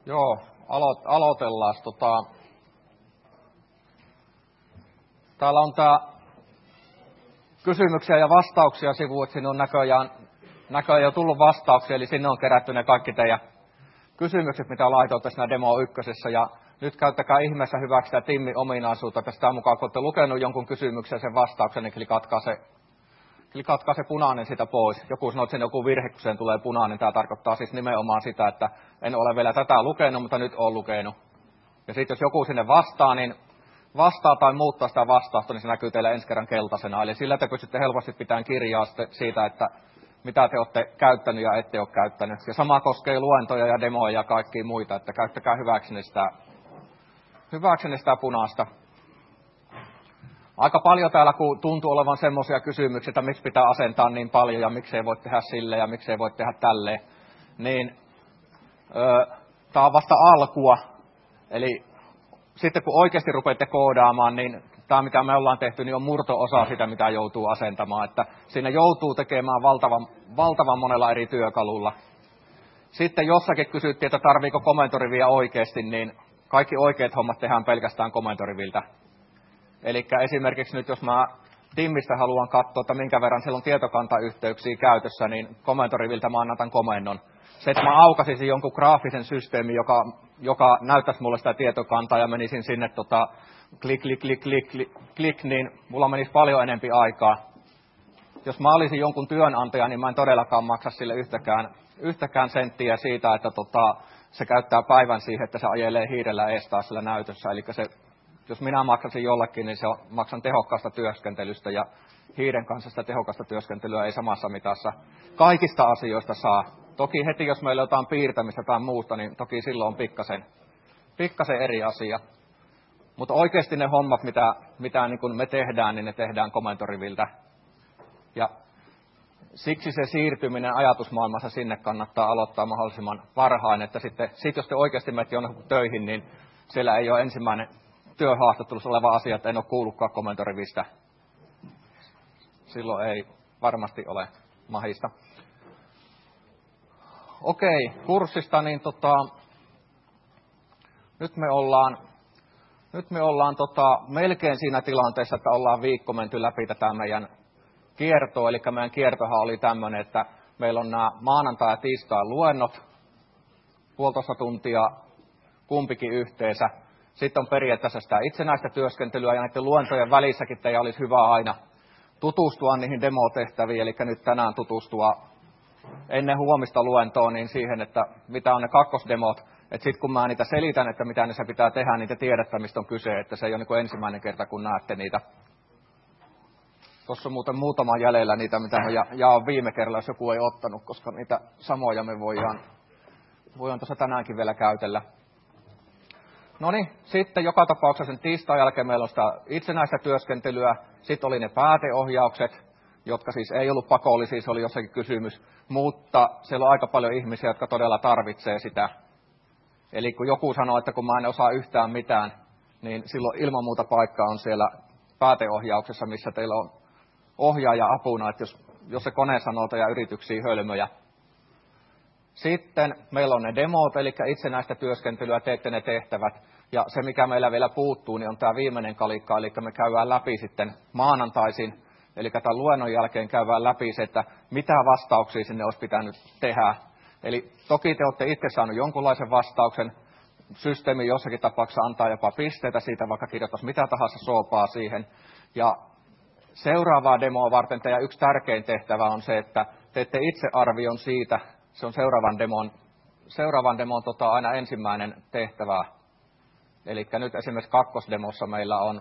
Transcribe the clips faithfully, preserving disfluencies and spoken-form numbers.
Joo, alo- aloitellaan. Tota, täällä on tää kysymyksiä ja vastauksia sivu, että sinne on näköjään, näköjään jo tullut vastauksia, eli sinne on kerätty ne kaikki teidän kysymykset, mitä laitoitte siinä Demo ykkösessä. Ja nyt käyttäkää ihmeessä hyväksi sitä Timmin ominaisuutta. Tästä mukaan, kun olette lukenut jonkun kysymyksen ja sen vastauksen, niin klikatkaa se, klikatkaa se punainen sitä pois. Joku sanoo, että siinä joku virhe, kun sen tulee punainen. Tämä tarkoittaa siis nimenomaan sitä, että en ole vielä tätä lukenut, mutta nyt olen lukenut. Ja sitten jos joku sinne vastaa, niin vastaa tai muuttaa sitä vastausta, niin se näkyy teille ensi kerran keltaisena. Eli sillä te pystytte helposti pitämään kirjaa siitä, että mitä te olette käyttänyt ja ette ole käyttänyt. Ja sama koskee luentoja ja demoja ja kaikkia muita, että käyttäkää hyväksenne sitä, hyväksenne sitä punaista. Aika paljon täällä kun tuntuu olevan semmoisia kysymyksiä, että miksi pitää asentaa niin paljon ja miksi ei voi tehdä silleen ja miksi ei voi tehdä tälleen, niin öö, tämä on vasta alkua. Eli sitten kun oikeasti rupeatte koodaamaan, niin tämä mitä me ollaan tehty, niin on murto-osa sitä, mitä joutuu asentamaan. Että siinä joutuu tekemään valtavan, valtavan monella eri työkalulla. Sitten jossakin kysyttiin, että tarviiko komentoriviä oikeasti, niin kaikki oikeat hommat tehdään pelkästään komentoriviltä. Eli esimerkiksi nyt jos mä Timmistä haluan katsoa, että minkä verran siellä on tietokantayhteyksiä käytössä, niin komentoriviltä mä annan komennon. Se, että mä aukasisin jonkun graafisen systeemin, joka, joka näyttäisi mulle sitä tietokantaa ja menisin sinne tota, klik, klik, klik, klik, klik, klik, niin mulla menisi paljon enempi aikaa. Jos mä olisin jonkun työnantaja, niin mä en todellakaan maksa sille yhtäkään, yhtäkään senttiä siitä, että tota, se käyttää päivän siihen, että se ajelee hiirellä ees taas sillä näytössä. Eli se, jos minä maksasin jollekin, niin se on, maksan tehokkaasta työskentelystä ja hiiren kanssa sitä tehokasta työskentelyä ei samassa mitassa kaikista asioista saa. Toki heti, jos meillä on jotain piirtämistä tai muusta, niin toki silloin on pikkasen, pikkasen eri asia. Mutta oikeasti ne hommat, mitä, mitä niin kun me tehdään, niin ne tehdään komentoriviltä. Ja siksi se siirtyminen ajatusmaailmassa sinne kannattaa aloittaa mahdollisimman varhain, että sitten sit jos te oikeasti menette jonnekin töihin, niin siellä ei ole ensimmäinen työhaastattelussa oleva asia, että en ole kuullutkaan komentorivistä. Silloin ei varmasti ole mahista. Okei, kurssista, niin tota, nyt me ollaan, nyt me ollaan tota, melkein siinä tilanteessa, että ollaan viikko menty läpi tätä meidän kiertoa. Eli meidän kiertohan oli tämmöinen, että meillä on nämä maanantai- ja tiistai luennot, puolitoista tuntia kumpikin yhteensä. Sitten on periaatteessa sitä itsenäistä työskentelyä ja näiden luentojen välissäkin teidän olisi hyvä aina tutustua niihin demotehtäviin. Eli nyt tänään tutustua ennen huomista luentoa niin siihen, että mitä on ne kakkosdemot. Että sitten kun mä niitä selitän, että mitä niissä pitää tehdä, niin te tiedätte, mistä on kyse. Että se ei ole niin kuin ensimmäinen kerta, kun näette niitä. Tuossa on muuten muutama jäljellä niitä, mitä mä ja- jaan viime kerralla, jos joku ei ottanut, koska niitä samoja me voidaan, voidaan tuossa tänäänkin vielä käytellä. No niin, sitten joka tapauksessa sen tiistain jälkeen meillä on sitä itsenäistä työskentelyä. Sitten oli ne pääteohjaukset, jotka siis ei ollut pakollisia, se oli jossakin kysymys. Mutta siellä on aika paljon ihmisiä, jotka todella tarvitsee sitä. Eli kun joku sanoo, että kun mä en osaa yhtään mitään, niin silloin ilman muuta paikka on siellä pääteohjauksessa, missä teillä on ohjaaja apuna, että jos, jos se kone sanoo teidän yrityksiä hölmöjä. Sitten meillä on ne demot, eli itsenäistä työskentelyä, teette ne tehtävät. Ja se, mikä meillä vielä puuttuu, niin on tämä viimeinen kalikka, eli me käydään läpi sitten maanantaisin, eli tämän luennon jälkeen käydään läpi se, että mitä vastauksia sinne olisi pitänyt tehdä. Eli toki te olette itse saanut jonkunlaisen vastauksen, systeemi jossakin tapauksessa antaa jopa pisteitä siitä, vaikka kirjoittaisi mitä tahansa soopaa siihen. Ja seuraavaa demoa varten teidän yksi tärkein tehtävä on se, että teette itse arvion siitä. Se on seuraavan demon, seuraavan demon tota, aina ensimmäinen tehtävä. Eli nyt esimerkiksi kakkosdemossa meillä on,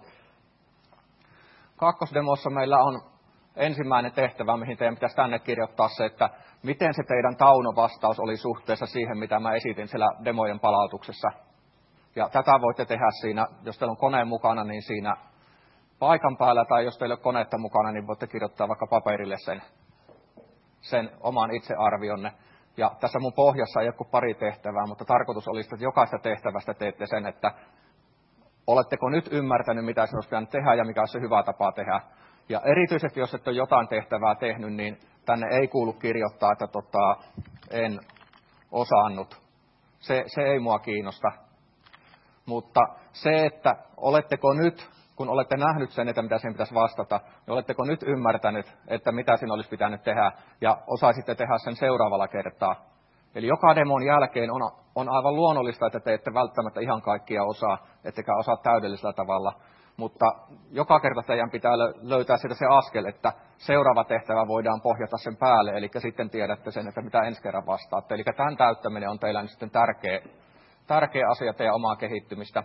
kakkosdemossa meillä on ensimmäinen tehtävä, mihin teidän pitäisi tänne kirjoittaa se, että miten se teidän Tauno-vastaus oli suhteessa siihen, mitä mä esitin siellä demojen palautuksessa. Ja tätä voitte tehdä siinä, jos teillä on kone mukana, niin siinä paikan päällä, tai jos teillä ei ole konetta mukana, niin voitte kirjoittaa vaikka paperille sen, sen oman itsearvionne. Ja tässä mun pohjassa ei ole kuin pari tehtävää, mutta tarkoitus olisi, että jokaista tehtävästä teette sen, että oletteko nyt ymmärtänyt, mitä se olisi pitänyt tehdä ja mikä olisi se hyvä tapa tehdä. Ja erityisesti, jos et ole jotain tehtävää tehnyt, niin tänne ei kuulu kirjoittaa, että tota, en osannut. Se, se ei mua kiinnosta. Mutta se, että oletteko nyt, kun olette nähnyt sen, että mitä siihen pitäisi vastata, niin oletteko nyt ymmärtänyt, että mitä siinä olisi pitänyt tehdä, ja osaisitte tehdä sen seuraavalla kertaa. Eli joka demon jälkeen on, on aivan luonnollista, että te ette välttämättä ihan kaikkia osaa, ettekä osaa täydellisellä tavalla. Mutta joka kerta teidän pitää löytää siitä se askel, että seuraava tehtävä voidaan pohjata sen päälle, eli sitten tiedätte sen, että mitä ensi kerran vastaatte. Eli tämän täyttäminen on teillä nyt sitten tärkeä, tärkeä asia teidän omaa kehittymistä.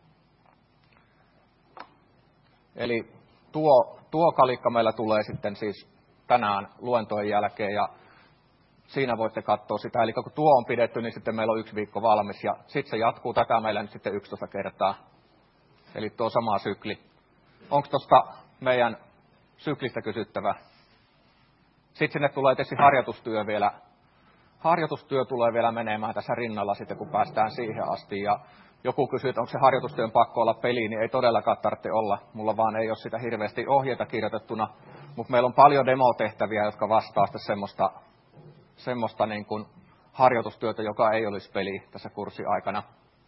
Eli tuo, tuo kalikka meillä tulee sitten siis tänään luentojen jälkeen, ja siinä voitte katsoa sitä. Eli kun tuo on pidetty, niin sitten meillä on yksi viikko valmis, ja sitten se jatkuu tätä meillä nyt sitten yksitoista kertaa. Eli tuo sama sykli. Onko tuosta meidän syklistä kysyttävä? Sitten sinne tulee tietysti harjoitustyö vielä. Harjoitustyö tulee vielä menemään tässä rinnalla sitten, kun päästään siihen asti. Ja joku kysyy, että onko se harjoitustyön pakko olla peli, niin ei todellakaan tarvitse olla. Mulla vaan ei ole sitä hirveästi ohjeita kirjoitettuna. Mutta meillä on paljon demotehtäviä, jotka vastaa sitten semmoista, semmoista niin kuin harjoitustyötä, joka ei olisi peli tässä kurssin aikana.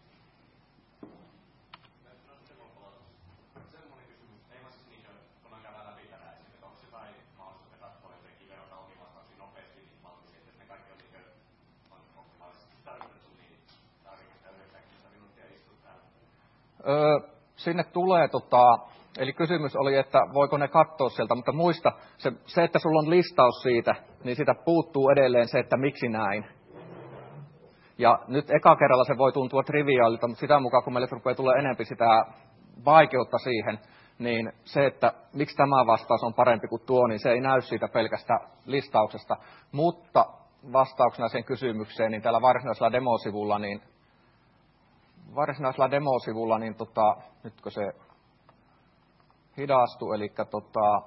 Öö, sinne tulee, tota, eli kysymys oli, että voiko ne katsoa sieltä, mutta muista, se, se, että sulla on listaus siitä, niin siitä puuttuu edelleen se, että miksi näin. Ja nyt eka kerralla se voi tuntua triviaalilta, mutta sitä mukaan, kun meille rupeaa tulee enemmän sitä vaikeutta siihen, niin se, että miksi tämä vastaus on parempi kuin tuo, niin se ei näy siitä pelkästä listauksesta. Mutta vastauksena sen kysymykseen, niin täällä varsinaisella demosivulla, niin varsinaisella demosivulla, niin tota, nytkö se hidastuu, eli tota,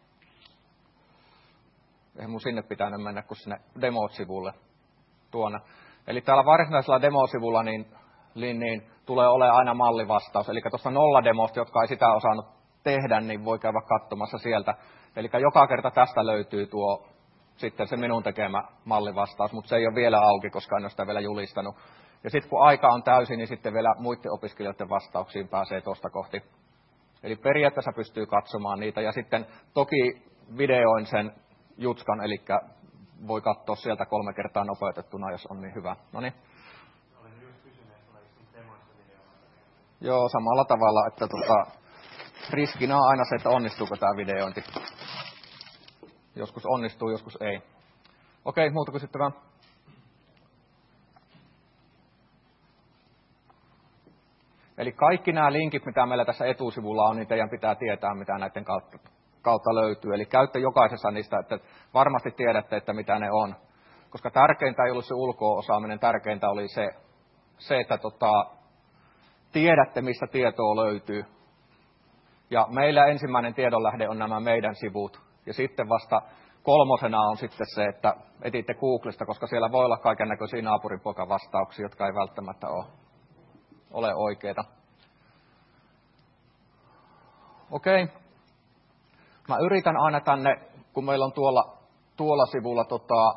eihän mun sinne pitänyt mennä kuin sinne demosivulle tuonne. Eli täällä varsinaisella demosivulla niin, niin, niin tulee olemaan aina mallivastaus, eli tuosta nollademosta, jotka ei sitä osannut tehdä, niin voi käydä katsomassa sieltä. Eli joka kerta tästä löytyy tuo sitten se minun tekemä mallivastaus, mutta se ei ole vielä auki, koska en ole sitä vielä julistanut. Ja sitten kun aika on täysin, niin sitten vielä muiden opiskelijoiden vastauksiin pääsee tuosta kohti. Eli periaatteessa pystyy katsomaan niitä. Ja sitten toki videoin sen jutskan, eli voi katsoa sieltä kolme kertaa nopeutettuna, jos on niin hyvä. Noniin. Olen just kysynyt, että oliko siinä demoista videomateriaalia. Joo, samalla tavalla, että tota, riskinä on aina se, että onnistuuko tämä videointi. Joskus onnistuu, joskus ei. Okei, muuta kysyttävää? Eli kaikki nämä linkit, mitä meillä tässä etusivulla on, niin teidän pitää tietää, mitä näiden kautta, kautta löytyy. Eli käytte jokaisessa niistä, että varmasti tiedätte, että mitä ne on. Koska tärkeintä ei ollut se ulko-osaaminen, tärkeintä oli se, se että tota, tiedätte, mistä tietoa löytyy. Ja meillä ensimmäinen tiedonlähde on nämä meidän sivut. Ja sitten vasta kolmosena on sitten se, että etitte Googlesta, koska siellä voi olla kaikennäköisiä naapuripoikan vastauksia, jotka ei välttämättä ole. ole oikeita. Okei. Mä yritän aina tänne, kun meillä on tuolla, tuolla sivulla tota,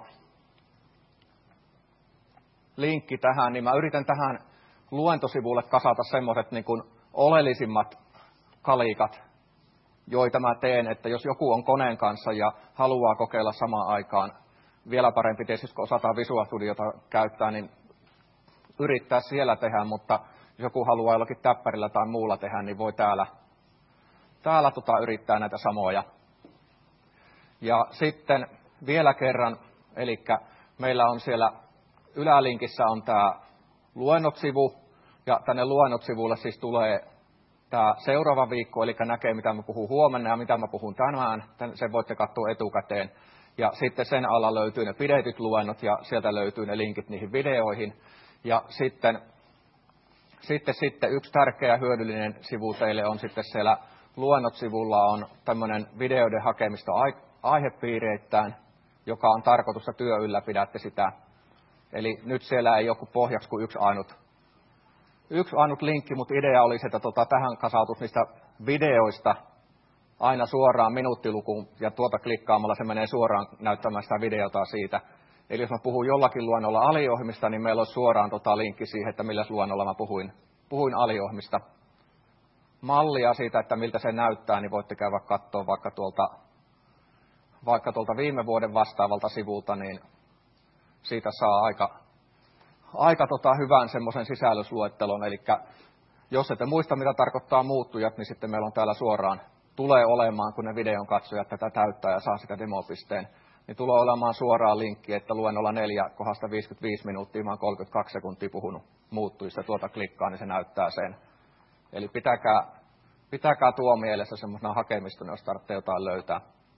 linkki tähän, niin mä yritän tähän luentosivulle kasata semmoiset niin kuin oleellisimmat kalikat, joita mä teen, että jos joku on koneen kanssa ja haluaa kokeilla samaan aikaan, vielä parempi tietysti, kun osataan Visual Studiota käyttää, niin yrittää siellä tehdä, mutta jos joku haluaa jollakin täppärillä tai muulla tehdä, niin voi täällä, täällä tota, yrittää näitä samoja. Ja sitten vielä kerran, eli meillä on siellä ylälinkissä on tämä luennot-sivu, ja tänne luennot-sivulle siis tulee tämä seuraava viikko, eli näkee, mitä mä puhun huomenna ja mitä mä puhun tänään. Sen voitte katsoa etukäteen. Ja sitten sen alla löytyy ne pidetyt luennot, ja sieltä löytyy ne linkit niihin videoihin. Ja sitten, sitten, sitten yksi tärkeä ja hyödyllinen sivu teille on sitten siellä luennot-sivulla on tämmöinen videoiden hakemisto aihepiireittäin, joka on tarkoitus, että työ ylläpidätte sitä. Eli nyt siellä ei ole pohjaksi kuin yksi ainut, yksi ainut linkki, mutta idea olisi, että tota, tähän kasautus niistä videoista aina suoraan minuuttilukuun, ja tuota klikkaamalla se menee suoraan näyttämään sitä videota siitä. Eli jos mä puhun jollakin luennolla aliohjelmista, niin meillä on suoraan tota linkki siihen, että millä luennolla mä puhuin, puhuin aliohjelmista. Mallia siitä, että miltä se näyttää, niin voitte käydä katsoa vaikka tuolta, vaikka tuolta viime vuoden vastaavalta sivulta, niin siitä saa aika, aika tota hyvän semmoisen sisällysluettelon. Eli jos ette muista, mitä tarkoittaa muuttujat, niin sitten meillä on täällä suoraan, tulee olemaan, kun ne videon katsojat tätä täyttää ja saa sitä demopisteen, niin tulee olemaan suoraan linkki, että luennolla neljä kohdasta viisikymmentäviisi minuuttia, mä oon kolmekymmentäkaksi sekuntia puhunut muuttujista, tuota klikkaa, niin se näyttää sen. Eli pitäkää, pitäkää tuo mielessä semmoisena hakemistona, jos tarvitsee jotain löytää.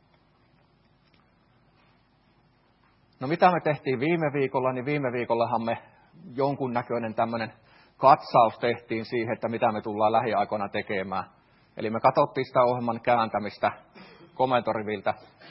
No mitä me tehtiin viime viikolla, niin viime viikollahan me jonkunnäköinen tämmöinen katsaus tehtiin siihen, että mitä me tullaan lähiaikoina tekemään. Eli me katsottiin sitä ohjelman kääntämistä komentoriviltä.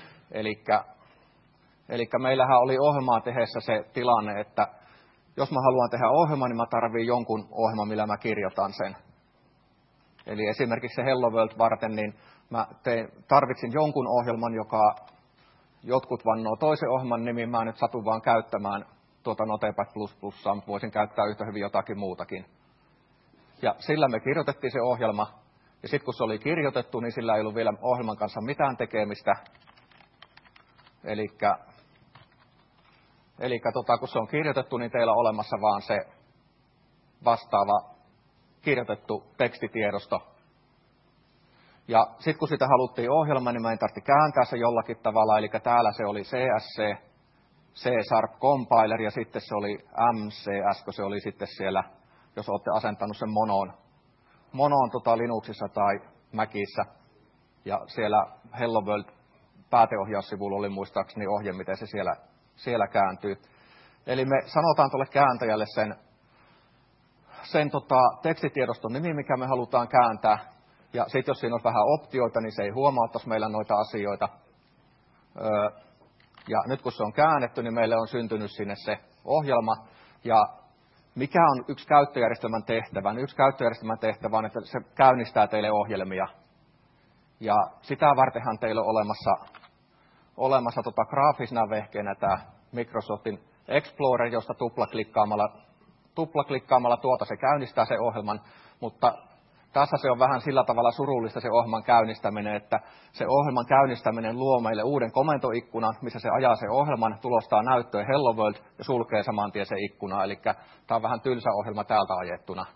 Eli meillähän oli ohjelmaa tehdessä se tilanne, että jos mä haluan tehdä ohjelman, niin mä tarviin jonkun ohjelman, millä mä kirjoitan sen. Eli esimerkiksi se Hello World varten, niin mä tein, tarvitsin jonkun ohjelman, joka jotkut vannoo toisen ohjelman nimi, mä nyt satun vaan käyttämään tuota Notepad plus plus, mutta voisin käyttää yhtä hyvin jotakin muutakin. Ja sillä me kirjoitettiin se ohjelma, ja sitten kun se oli kirjoitettu, niin sillä ei ollut vielä ohjelman kanssa mitään tekemistä. Elikkä, elikkä tota, kun se on kirjoitettu, niin teillä on olemassa vaan se vastaava kirjoitettu tekstitiedosto. Ja sitten kun sitä haluttiin ohjelma, niin mä en tarvitse kääntää se jollakin tavalla, eli täällä se oli C S C, C-Sharp Compiler, ja sitten se oli M C S, kun se oli sitten siellä, jos olette asentanut sen monoon, monoon tota Linuxissa tai Macissa, ja siellä Hello World pääteohjaussivulla oli muistaakseni ohje, miten se siellä, siellä kääntyy. Eli me sanotaan tuolle kääntäjälle sen, sen tota, tekstitiedoston nimi, mikä me halutaan kääntää. Ja sitten jos siinä on vähän optioita, niin se ei huomauttaisi meillä noita asioita. Öö, ja nyt kun se on käännetty, niin meille on syntynyt sinne se ohjelma. Ja mikä on yksi käyttöjärjestelmän tehtävä? Yksi käyttöjärjestelmän tehtävä on, että se käynnistää teille ohjelmia. Ja sitä vartenhan teillä on olemassa, olemassa tota graafisena vehkeenä tämä Microsoftin Explorer, josta tuplaklikkaamalla, tuplaklikkaamalla tuota se käynnistää se ohjelman, mutta tässä se on vähän sillä tavalla surullista se ohjelman käynnistäminen, että se ohjelman käynnistäminen luo meille uuden komentoikkunan, missä se ajaa se ohjelman, tulostaa näyttöön Hello World ja sulkee saman tien se ikkuna. Eli tämä on vähän tylsä ohjelma täältä ajettuna.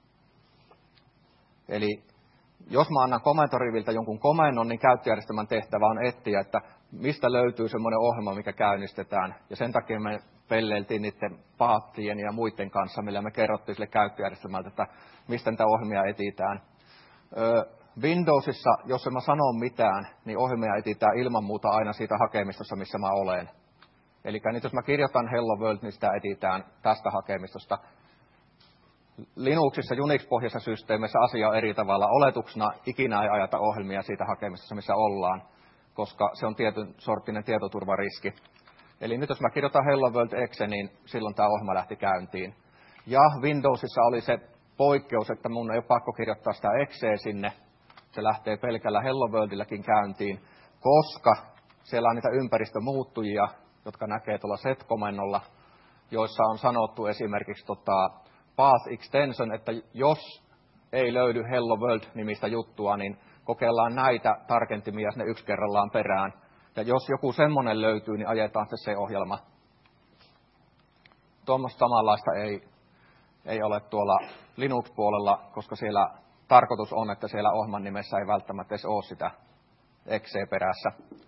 Eli jos mä annan komentoriviltä jonkun komennon, niin käyttöjärjestelmän tehtävä on etsiä, että mistä löytyy semmoinen ohjelma, mikä käynnistetään. Ja sen takia me pelleiltiin niiden paattien ja muiden kanssa, millä me kerrottiin sille käyttöjärjestelmältä, että mistä niitä ohjelmia etsitään. Windowsissa, jos en mä sano mitään, niin ohjelmia etsitään ilman muuta aina siitä hakemistossa, missä mä olen. Eli nyt jos mä kirjoitan Hello World, niin sitä etsitään tästä hakemistosta. Linuxissa, Unix-pohjaisessa systeemissä asia on eri tavalla. Oletuksena ikinä ei ajata ohjelmia siitä hakemistossa, missä ollaan, koska se on tietyn sorttinen tietoturvariski. Eli nyt jos mä kirjoitan Hello World exe, niin silloin tämä ohjelma lähti käyntiin. Ja Windowsissa oli se poikkeus, että mun ei ole pakko kirjoittaa sitä exeä sinne. Se lähtee pelkällä Hello Worldillakin käyntiin, koska siellä on niitä ympäristömuuttujia, jotka näkee tuolla set-komennolla, joissa on sanottu esimerkiksi tota, path extension, että jos ei löydy Hello World-nimistä juttua, niin kokeillaan näitä tarkentimia sinne yksi kerrallaan perään. Ja jos joku semmoinen löytyy, niin ajetaan se se ohjelma. Tuommoista samanlaista ei, ei ole tuolla Linux-puolella, koska siellä tarkoitus on, että siellä ohjelman nimessä ei välttämättä edes ole sitä exe perässä.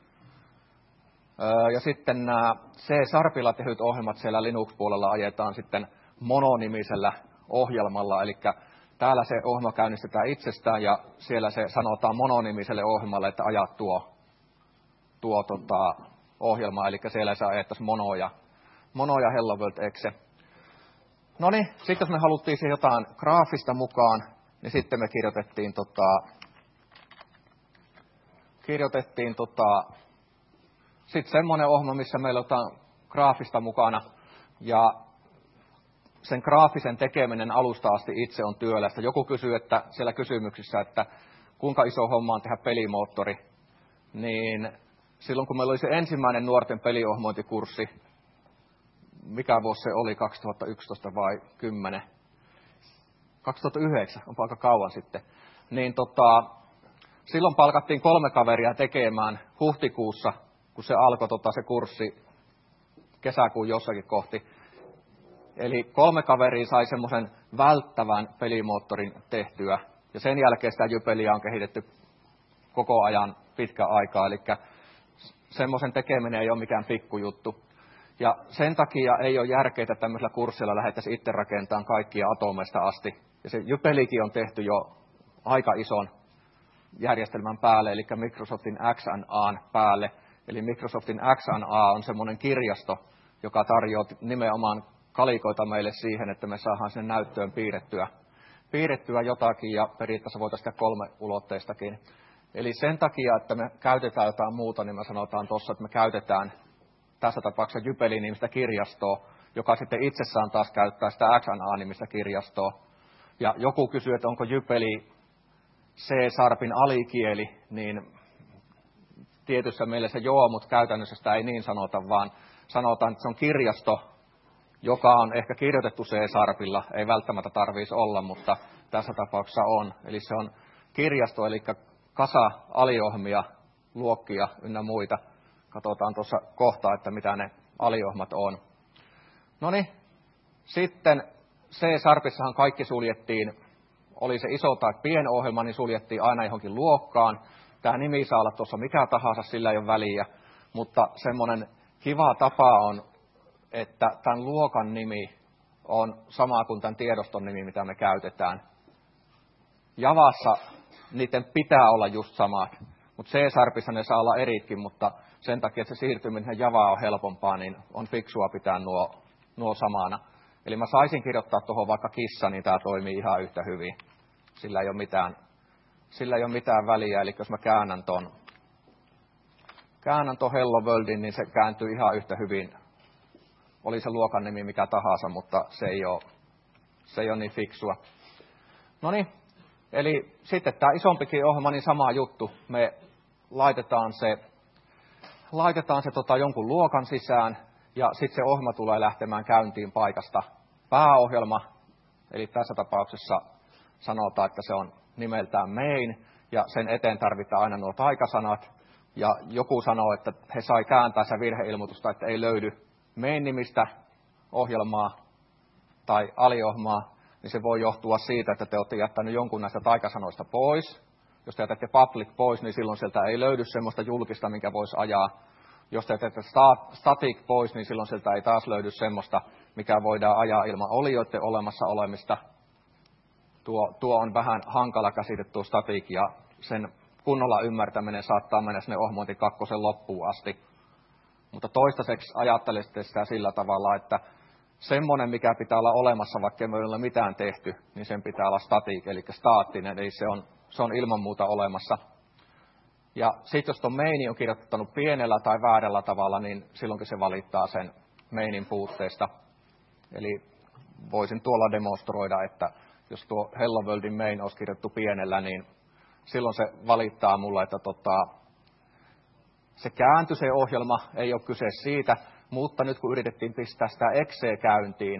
Ja sitten nämä C-Sharpilla tehdyt ohjelmat siellä Linux-puolella ajetaan sitten mononimisellä ohjelmalla, eli täällä se ohjelma käynnistetään itsestään ja siellä se sanotaan mononimiselle ohjelmalle, että ajaa tuo, tuo tota, ohjelma, eli siellä se ajettaisiin monoja, monoja Hello World exe. No niin, sitten jos me haluttiin siihen jotain graafista mukaan, niin sitten me kirjoitettiin, tota, kirjoitettiin tota, sitten semmoinen ohjelma, missä meillä on jotain graafista mukana, ja sen graafisen tekeminen alusta asti itse on työlästä. Joku kysyy, että siellä kysymyksissä, että kuinka iso homma on tehdä pelimoottori, niin silloin kun meillä oli se ensimmäinen nuorten peliohjelmointikurssi, mikä vuosi se oli, kaksituhattayksitoista vai kymmenen? kaksituhattayhdeksän, onpa aika kauan sitten. Niin tota, silloin palkattiin kolme kaveria tekemään huhtikuussa, kun se alkoi tota, se kurssi kesäkuun jossakin kohti. Eli kolme kaveria sai semmoisen välttävän pelimoottorin tehtyä. Ja sen jälkeen sitä Jypeliä on kehitetty koko ajan pitkä aikaa. Eli semmoisen tekeminen ei ole mikään pikkujuttu. Ja sen takia ei ole järkeä, että tämmöisellä kurssilla lähdettäisiin itse rakentamaan kaikkia atomeista asti. Ja se Jypelikin on tehty jo aika ison järjestelmän päälle, eli Microsoftin X N A:n päälle. Eli Microsoftin X N A on semmoinen kirjasto, joka tarjoaa nimenomaan kalikoita meille siihen, että me saadaan sinne näyttöön piirrettyä, piirrettyä jotakin, ja periaatteessa voitaisiin sitä kolme ulotteistakin. Eli sen takia, että me käytetään jotain muuta, niin me sanotaan tuossa, että me käytetään tässä tapauksessa Jypeli-nimistä kirjastoa, joka sitten itsessään taas käyttää sitä X N A-nimistä kirjastoa. Ja joku kysyy, että onko Jypeli C-sharpin alikieli, niin tietyssä mielessä joo, mutta käytännössä sitä ei niin sanota, vaan sanotaan, että se on kirjasto, joka on ehkä kirjoitettu C-sharpilla, ei välttämättä tarvitsisi olla, mutta tässä tapauksessa on. Eli se on kirjasto, eli kasa aliohmia, luokkia ynnä muita. Katsotaan tuossa kohtaa, että mitä ne aliohmat on. No niin, sitten C-sharpissahan kaikki suljettiin, oli se iso tai pieni ohjelma, niin suljettiin aina johonkin luokkaan. Tämä nimi saa olla tuossa mikä tahansa, sillä ei ole väliä, mutta semmoinen kiva tapa on, että tämän luokan nimi on sama kuin tämän tiedoston nimi, mitä me käytetään. Javassa niiden pitää olla just samat, mutta C-sharpissa ne saa olla eritkin, mutta sen takia, että se siirtyminen Javaan on helpompaa, niin on fiksua pitää nuo, nuo samana. Eli mä saisin kirjoittaa tuohon vaikka kissa, niin tämä toimii ihan yhtä hyvin. Sillä ei ole mitään, sillä ei ole mitään väliä, eli jos mä käännän ton, käännän ton Hello Worldin, niin se kääntyy ihan yhtä hyvin. Oli se luokan nimi mikä tahansa, mutta se ei ole, se ei ole niin fiksua. No niin, eli sitten tämä isompikin ohjelma, niin sama juttu. Me laitetaan se, laitetaan se tota jonkun luokan sisään, ja sitten se ohjelma tulee lähtemään käyntiin paikasta pääohjelma. Eli tässä tapauksessa sanotaan, että se on nimeltään main, ja sen eteen tarvitaan aina nuo taikasanat. Ja joku sanoo, että he sai kääntää se virheilmoitusta, että ei löydy main-nimistä ohjelmaa tai aliohjelmaa, niin se voi johtua siitä, että te olette jättänyt jonkun näistä taikasanoista pois. Jos te jätätte public pois, niin silloin sieltä ei löydy semmoista julkista, minkä voisi ajaa. Jos te jätätte static pois, niin silloin sieltä ei taas löydy semmoista, mikä voidaan ajaa ilman olioiden olemassa olemista. Tuo, tuo on vähän hankala käsite tuo static, ja sen kunnolla ymmärtäminen saattaa mennä sinne ohjelmointi kakkosen loppuun asti. Mutta toistaiseksi ajattelisitte sitä sillä tavalla, että semmoinen, mikä pitää olla olemassa, vaikka ei ole mitään tehty, niin sen pitää olla static, eli staattinen, eli se on, se on ilman muuta olemassa. Ja sitten jos tuon maini on kirjoittanut pienellä tai väärällä tavalla, niin silloinkin se valittaa sen mainin puutteesta. Eli voisin tuolla demonstroida, että jos tuo Hello Worldin main olisi kirjoittu pienellä, niin silloin se valittaa mulle, että tota, se kääntyi se ohjelma, ei ole kyse siitä, mutta nyt kun yritettiin pistää sitä exe käyntiin,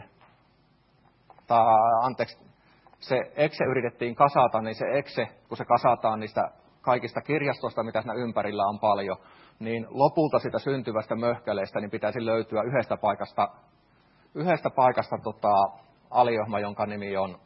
tai anteeksi, se exe yritettiin kasata, niin se exe, kun se kasataan niistä kaikista kirjastosta, mitä siinä ympärillä on paljon, niin lopulta sitä syntyvästä möhkäleestä niin pitäisi löytyä yhdestä paikasta, yhdestä paikasta tota, aliohma, jonka nimi on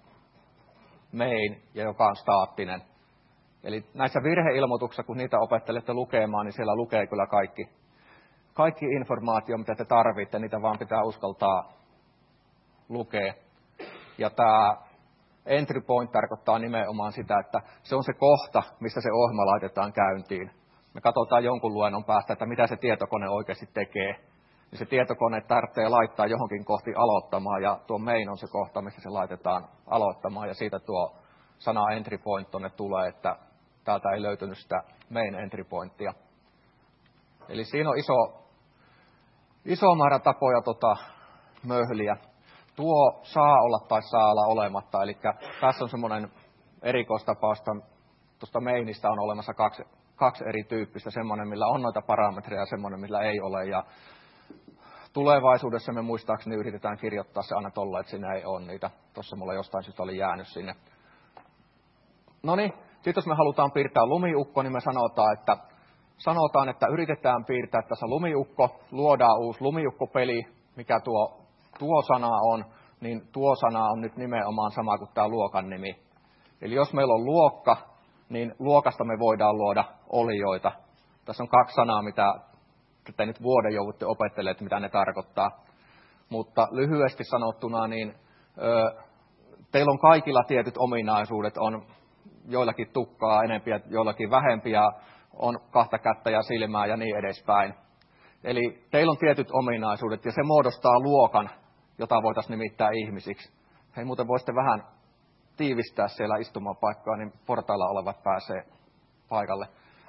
main ja joka on staattinen. Eli näissä virheilmoituksissa, kun niitä opettelette lukemaan, niin siellä lukee kyllä kaikki, kaikki informaatio, mitä te tarvitsette, niitä vaan pitää uskaltaa lukea. Ja tämä entry point tarkoittaa nimenomaan sitä, että se on se kohta, missä se ohjelma laitetaan käyntiin. Me katsotaan jonkun luennon päästä, että mitä se tietokone oikeasti tekee. Niin se tietokone tarvitsee laittaa johonkin kohti aloittamaan, ja tuo main on se kohta, missä se laitetaan aloittamaan, ja siitä tuo sana entry point tonne tulee, että täältä ei löytynyt sitä main entry pointtia. Eli siinä on iso, iso määrä tapoja tota, möhliä. Tuo saa olla tai saa olla olematta, eli tässä on semmoinen erikoistapaus, tuosta mainista on olemassa kaksi, kaksi eri tyyppistä, semmoinen, millä on noita parametreja ja semmoinen, millä ei ole. Ja tulevaisuudessa me muistaakseni yritetään kirjoittaa se aina tolle, että siinä ei ole niitä. Tuossa mulla jostain syystä oli jäänyt sinne. No niin, sitten jos me halutaan piirtää lumiukko, niin me sanotaan, että, sanotaan, että yritetään piirtää tässä lumiukko, luodaan uusi lumiukkopeli, mikä tuo, tuo sana on, niin tuo sana on nyt nimenomaan sama kuin tämä luokan nimi. Eli jos meillä on luokka, niin luokasta me voidaan luoda olioita. Tässä on kaksi sanaa, mitä te nyt vuoden joudutte opettelemaan, että mitä ne tarkoittaa. Mutta lyhyesti sanottuna, niin ö, teillä on kaikilla tietyt ominaisuudet, on joillakin tukkaa enempiä, joillakin vähempiä, on kahta kättä ja silmää ja niin edespäin. Eli teillä on tietyt ominaisuudet ja se muodostaa luokan, jota voitaisiin nimittää ihmisiksi. Hei, muuten voisitte vähän tiivistää siellä istumapaikkaa, niin portailla olevat pääsee paikalle.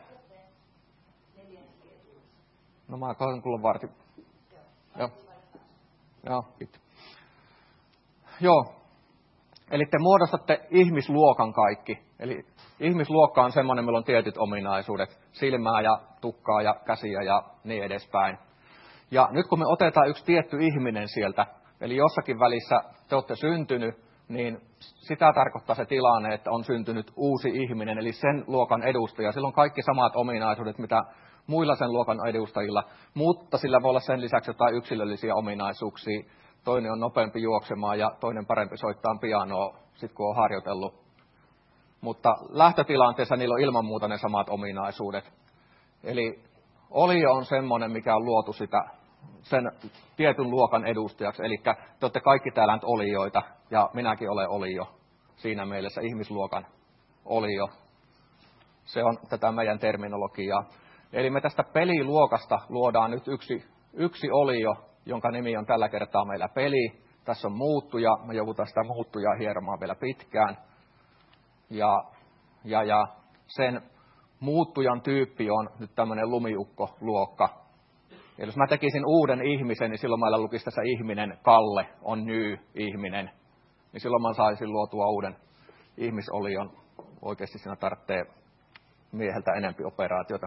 No mä koitan kuulla vartin. Joo. Joo, kiitos. Joo. Eli te muodostatte ihmisluokan kaikki. Eli ihmisluokka on semmoinen, millä on tietyt ominaisuudet. Silmää ja tukkaa ja käsiä ja niin edespäin. Ja nyt kun me otetaan yksi tietty ihminen sieltä, eli jossakin välissä te olette syntynyt, niin sitä tarkoittaa se tilanne, että on syntynyt uusi ihminen, eli sen luokan edustaja. Sillä on kaikki samat ominaisuudet, mitä muilla sen luokan edustajilla, mutta sillä voi olla sen lisäksi jotain yksilöllisiä ominaisuuksia. Toinen on nopeampi juoksemaan ja toinen parempi soittaa pianoa, sit kun on harjoitellut. Mutta lähtötilanteessa niillä on ilman muuta ne samat ominaisuudet. Eli olio on semmoinen, mikä on luotu sitä sen tietyn luokan edustajaksi. Eli te olette kaikki täällä nyt olioita, ja minäkin olen olio. Siinä mielessä ihmisluokan olio. Se on tätä meidän terminologiaa. Eli me tästä peliluokasta luodaan nyt yksi, yksi olio, jonka nimi on tällä kertaa meillä peli. Tässä on muuttuja, me joudutaan sitä muuttujaa hieromaan vielä pitkään. Ja, ja, ja sen muuttujan tyyppi on nyt tämmöinen lumiukko-luokka. Ja jos mä tekisin uuden ihmisen, niin silloin meillä lukisi tässä ihminen, Kalle on new ihminen. Niin silloin mä saisin luotua uuden ihmisolion. Oikeasti siinä tarvitsee mieheltä enempi operaatiota.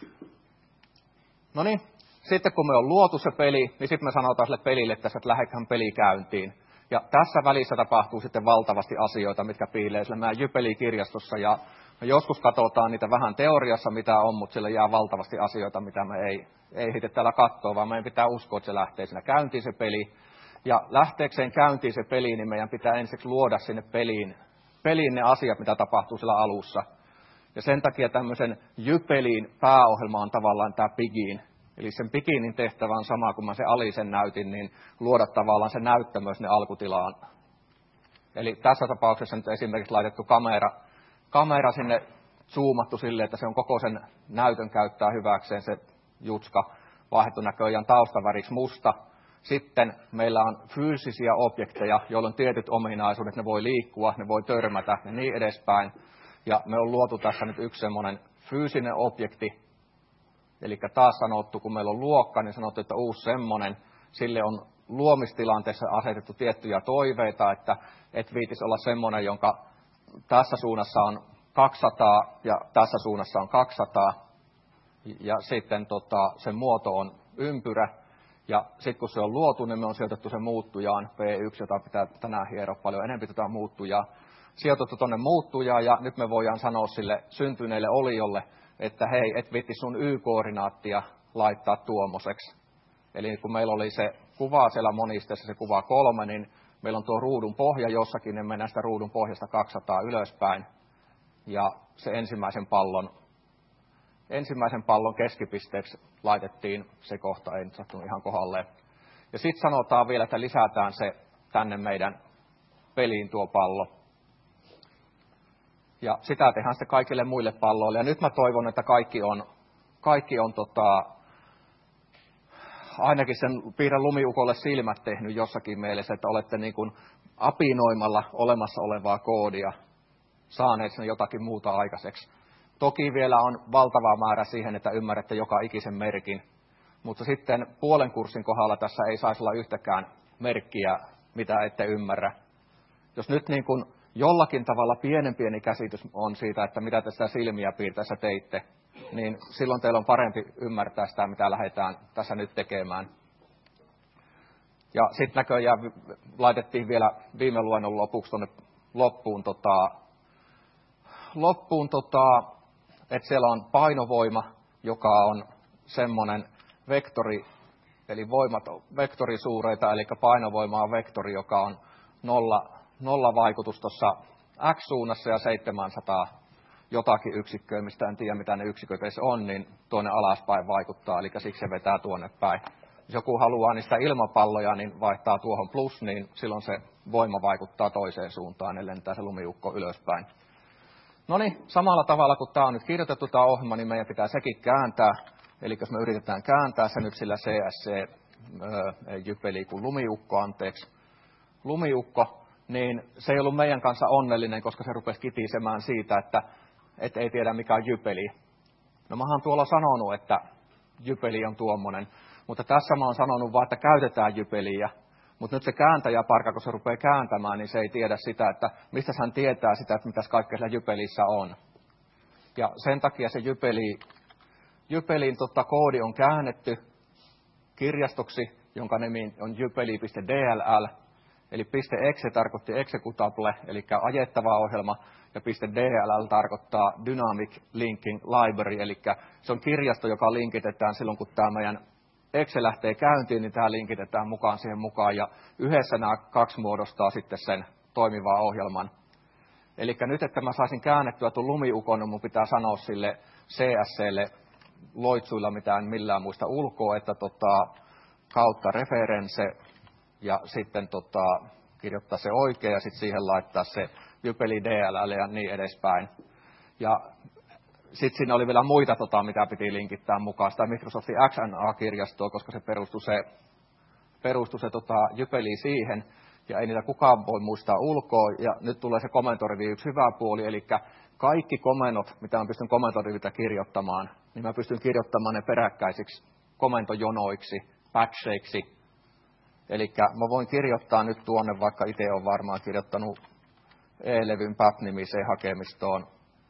No niin, sitten kun me on luotu se peli, niin sitten me sanotaan sille pelille tässä, että lähdeköhän peli käyntiin. Ja tässä välissä tapahtuu sitten valtavasti asioita, mitkä piilee sille meidän Jypeli-kirjastossa. Ja me joskus katsotaan niitä vähän teoriassa, mitä on, mutta siellä jää valtavasti asioita, mitä me ei, ei hitä täällä katsoa, vaan meidän pitää uskoa, että se lähtee siinä käyntiin se peli. Ja lähteekseen käyntiin se peli, niin meidän pitää ensiksi luoda sinne peliin, peliin ne asiat, mitä tapahtuu siellä alussa. Ja sen takia tämmöisen Jypelin pääohjelma on tavallaan tämä Pigin. Eli sen Piginin tehtävä on sama, kun mä sen alisen näytin, niin luoda tavallaan se näyttämö sinne alkutilaan. Eli tässä tapauksessa nyt esimerkiksi laitettu kamera, kamera sinne zoomattu silleen, että se on koko sen näytön käyttää hyväkseen se jutska, vaihdettu näköjään taustaväriksi musta. Sitten meillä on fyysisiä objekteja, joilla on tietyt ominaisuudet, ne voi liikkua, ne voi törmätä ja niin edespäin. Ja me on luotu tässä nyt yksi semmoinen fyysinen objekti, eli taas sanottu, kun meillä on luokka, niin sanottu, että uusi semmoinen, sille on luomistilanteessa asetettu tiettyjä toiveita, että et viitisi olla semmoinen, jonka tässä suunnassa on kaksisataa ja tässä suunnassa on kaksisataa, ja sitten tota, sen muoto on ympyrä, ja sitten kun se on luotu, niin me on sijoitettu se muuttujaan P yksi, jota pitää tänään hieroa paljon enemmän tätä muuttujaa, sijoitettu tuonne muuttujaan, ja nyt me voidaan sanoa sille syntyneelle oliolle, että hei, et viitti sun Y-koordinaattia laittaa tuommoiseksi. Eli kun meillä oli se kuva siellä monisteessa, se kuva kolme, niin meillä on tuo ruudun pohja jossakin, niin mennään sitä ruudun pohjasta kaksisataa ylöspäin. Ja se ensimmäisen pallon, ensimmäisen pallon keskipisteeksi laitettiin se kohta, ei nyt sattunut ihan kohdalleen. Ja sitten sanotaan vielä, että lisätään se tänne meidän peliin tuo pallo. Ja sitä tehdään sitten kaikille muille palloille. Ja nyt mä toivon, että kaikki on, kaikki on tota, ainakin sen piirrän lumiukolle silmät tehnyt jossakin mielessä, että olette niin kuin apinoimalla olemassa olevaa koodia saaneet sen jotakin muuta aikaiseksi. Toki vielä on valtava määrä siihen, että ymmärrätte joka ikisen merkin, mutta sitten puolen kurssin kohdalla tässä ei saisi olla yhtäkään merkkiä, mitä ette ymmärrä. Jos nyt niin kuin jollakin tavalla pienen pieni käsitys on siitä, että mitä te sitä silmiä piirtäessä teitte, niin silloin teillä on parempi ymmärtää sitä, mitä lähdetään tässä nyt tekemään. Ja sitten näköjään laitettiin vielä viime luennon lopuksi tuonne loppuun, tota, loppuun tota, että siellä on painovoima, joka on semmoinen vektori, eli voimat vektorisuureita, eli painovoima on vektori, joka on nolla, nolla vaikutus tuossa x-suunnassa ja seitsemänsataa jotakin yksikköä, mistä en tiedä mitä ne yksiköt edes on, niin tuonne alaspäin vaikuttaa, eli siksi se vetää tuonne päin. Jos joku haluaa niistä ilmapalloja, niin vaihtaa tuohon plus, niin silloin se voima vaikuttaa toiseen suuntaan, ja lentää se lumiukko ylöspäin. No niin, samalla tavalla kun tämä on nyt kirjoitettu tämä ohjelma, niin meidän pitää sekin kääntää. Eli jos me yritetään kääntää se nyt sillä C S C, ei jypeli kuin lumiukko, anteeksi, lumiukko, niin se ei ollut meidän kanssa onnellinen, koska se rupesi kitisemään siitä, että et ei tiedä mikä on jypeli. No mä oon tuolla sanonut, että jypeli on tuommoinen, mutta tässä mä oon sanonut vaan, että käytetään jypeliä. Mutta nyt se kääntäjäparka, kun se rupeaa kääntämään, niin se ei tiedä sitä, että mistä hän tietää sitä, että mitäs kaikkea siellä jypelissä on. Ja sen takia se jypeli, jypelin tota, koodi on käännetty kirjastoksi, jonka nimi on jypeli piste D L L. Eli .exe tarkoitti executable, eli ajettava ohjelma, ja .D L L tarkoittaa Dynamic Linking Library, eli se on kirjasto, joka linkitetään silloin, kun tämä meidän Exe lähtee käyntiin, niin tämä linkitetään mukaan siihen mukaan, ja yhdessä nämä kaksi muodostaa sitten sen toimivan ohjelman. Eli nyt, että mä saisin käännettyä tuon lumiukon, niin mun pitää sanoa sille C S C:lle loitsuilla, mitä en millään muista ulkoa, että tota, kautta reference, ja sitten tota, kirjoittaa se oikein, ja sitten siihen laittaa se jypeli D L L ja niin edespäin. Ja sitten siinä oli vielä muita, tota, mitä piti linkittää mukaan, sitä Microsoftin X N A-kirjastoa, koska se perustui se, perustui se tota, jypeli siihen, ja ei niitä kukaan voi muistaa ulkoa. Ja nyt tulee se komentorivi yksi hyvä puoli, eli kaikki komennot, mitä mä pystyn komentorivitä kirjoittamaan, niin mä pystyn kirjoittamaan ne peräkkäisiksi komentojonoiksi, patcheiksi. Eli mä voin kirjoittaa nyt tuonne, vaikka itse olen varmaan kirjoittanut E-levyn P A P-nimiseen hakemistoon,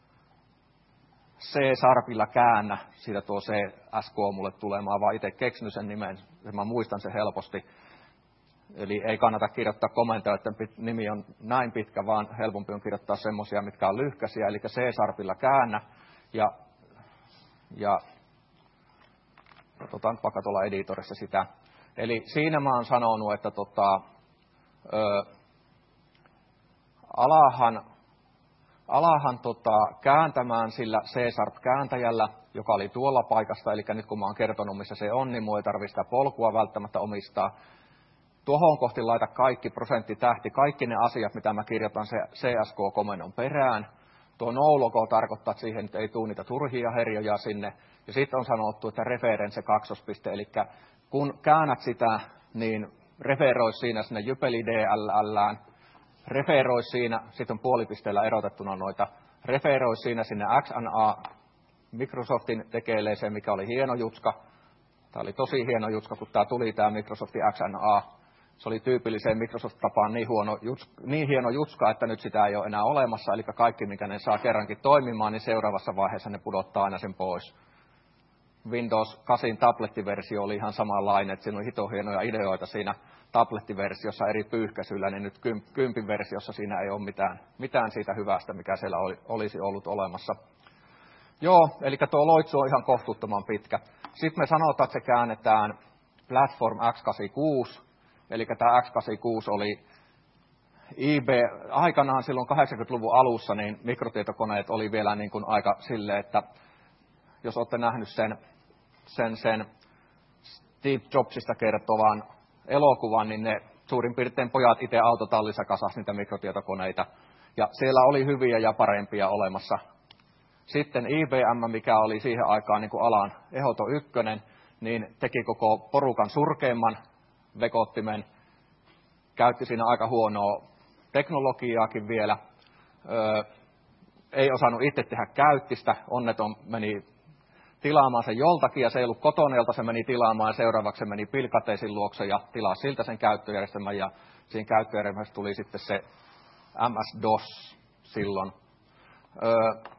C-sarpilla käännä, siitä tuo C S K mulle tulee, mä oon vaan itse keksinyt sen nimen, ja mä muistan sen helposti. Eli ei kannata kirjoittaa komentoja, että nimi on näin pitkä, vaan helpompi on kirjoittaa semmoisia, mitkä on lyhkäisiä, eli C-sarpilla käännä, ja, ja katsotaan vaikka tuolla editorissa sitä. Eli siinä mä oon sanonut, että tota, ö, alahan, alahan tota, kääntämään sillä C-sharp-kääntäjällä, joka oli tuolla paikasta, eli nyt kun mä oon kertonut, missä se on, niin mun ei tarvitse sitä polkua välttämättä omistaa. Tuohon kohti laita kaikki prosentti tähti, kaikki ne asiat, mitä mä kirjoitan C S K-komennon perään. Tuo no-logo tarkoittaa, että siihen ei tule niitä turhia herjoja sinne. Ja sitten on sanottu, että reference kaksospiste, eli kun käännät sitä, niin referoi siinä sinne jypeli D L L:ään, referoi siinä, sitten on puolipisteellä erotettuna noita, referoi siinä sinne X N A Microsoftin tekeleeseen, mikä oli hieno jutska. Tämä oli tosi hieno jutska, kun tämä tuli tämä Microsoftin X N A. Se oli tyypilliseen Microsoft-tapaan niin, huono, niin hieno jutska, että nyt sitä ei ole enää olemassa. Eli kaikki, mikä ne saa kerrankin toimimaan, niin seuraavassa vaiheessa ne pudottaa aina sen pois. Windows kahdeksan tablettiversio oli ihan samanlainen, että siinä oli hito hienoja ideoita siinä tablettiversiossa eri pyyhkäisyllä, niin nyt kympin versiossa siinä ei ole mitään, mitään siitä hyvästä, mikä siellä oli, olisi ollut olemassa. Joo, eli tuo loitsu on ihan kohtuuttoman pitkä. Sitten me sanotaan, että se käännetään Platform X kahdeksankymmentäkuusi, eli tämä X kahdeksankymmentäkuusi oli I B, aikanaan silloin kahdeksankymmentäluvun alussa, niin mikrotietokoneet oli vielä niin kuin aika silleen, että jos olette nähnyt sen, sen, sen Steve Jobsista kertovan elokuvan, niin ne suurin piirtein pojat itse autotallissa kasas niitä mikrotietokoneita. Ja siellä oli hyviä ja parempia olemassa. Sitten I B M, mikä oli siihen aikaan niin kuin alan ehdoton ykkönen, niin teki koko porukan surkeimman vekottimen. Käytti siinä aika huonoa teknologiaakin vielä. Öö, ei osannut itse tehdä käyttistä. Onneton meni tilaamaan sen joltakin, ja se ei ollut kotoneelta, se meni tilaamaan, ja seuraavaksi se meni Pilkateisin luokse ja tilasi siltä sen käyttöjärjestelmän, ja siinä käyttöjärjestelmässä tuli sitten se M S-DOS silloin. Öö,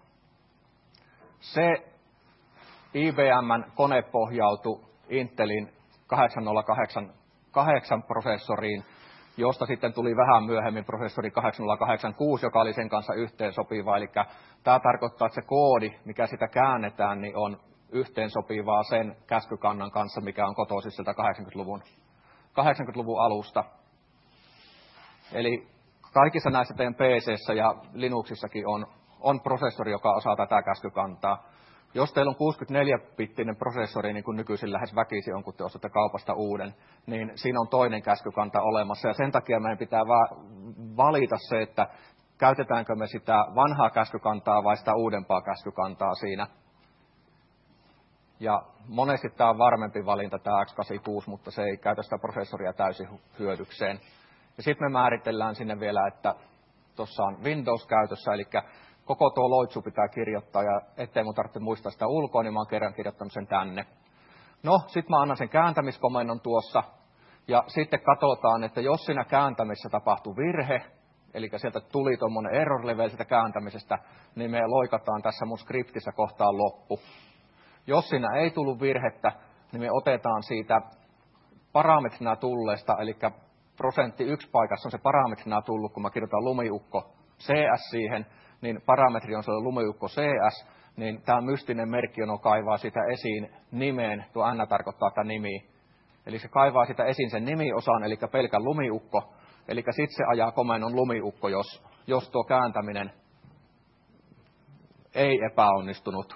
se I B M:n kone pohjautui Intelin kahdeksansataa kahdeksan kahdeksan prosessoriin, josta sitten tuli vähän myöhemmin prosessori kahdeksankymmentäkahdeksan kuusi, joka oli sen kanssa yhteensopiva. Eli tämä tarkoittaa, että se koodi, mikä sitä käännetään, niin on yhteensopivaa sen käskykannan kanssa, mikä on kotoisin sieltä kahdeksankymmentäluvun, kahdeksankymmentäluvun alusta. Eli kaikissa näissä teidän P C:ssä ja Linuxissakin on, on prosessori, joka osaa tätä käskykantaa. Jos teillä on kuusikymmentäneljä-bittinen prosessori, niin kuin nykyisin lähes väkisin on, kun te ostatte kaupasta uuden, niin siinä on toinen käskykanta olemassa. Ja sen takia meidän pitää valita se, että käytetäänkö me sitä vanhaa käskykantaa vai sitä uudempaa käskykantaa siinä. Ja monesti tämä on varmempi valinta, tämä x kahdeksankymmentäkuusi, mutta se ei käytä sitä prosessoria täysin hyödykseen. Ja sitten me määritellään sinne vielä, että tuossa on Windows käytössä, eli koko tuo loitsu pitää kirjoittaa, ja ettei mun tarvitse muistaa sitä ulkoa, niin mä oon kerran kirjoittanut sen tänne. No, sitten mä annan sen kääntämiskomennon tuossa, ja sitten katsotaan, että jos siinä kääntämisessä tapahtuu virhe, eli sieltä tuli tuommoinen error level sitä kääntämisestä, niin me loikataan tässä mun skriptissä kohtaan loppu. Jos siinä ei tullut virhettä, niin me otetaan siitä parametrina tulleesta, eli prosentti yksi paikassa on se parametrina tullut, kun mä kirjoitan lumiukko C S siihen, niin parametri on se lumiukko C S, niin tämä mystinen merkki on kaivaa sitä esiin nimeen, tuo N tarkoittaa tätä nimiä. Eli se kaivaa sitä esiin sen nimiosan, eli pelkän lumiukko, eli sitten se ajaa komennon lumiukko, jos, jos tuo kääntäminen ei epäonnistunut.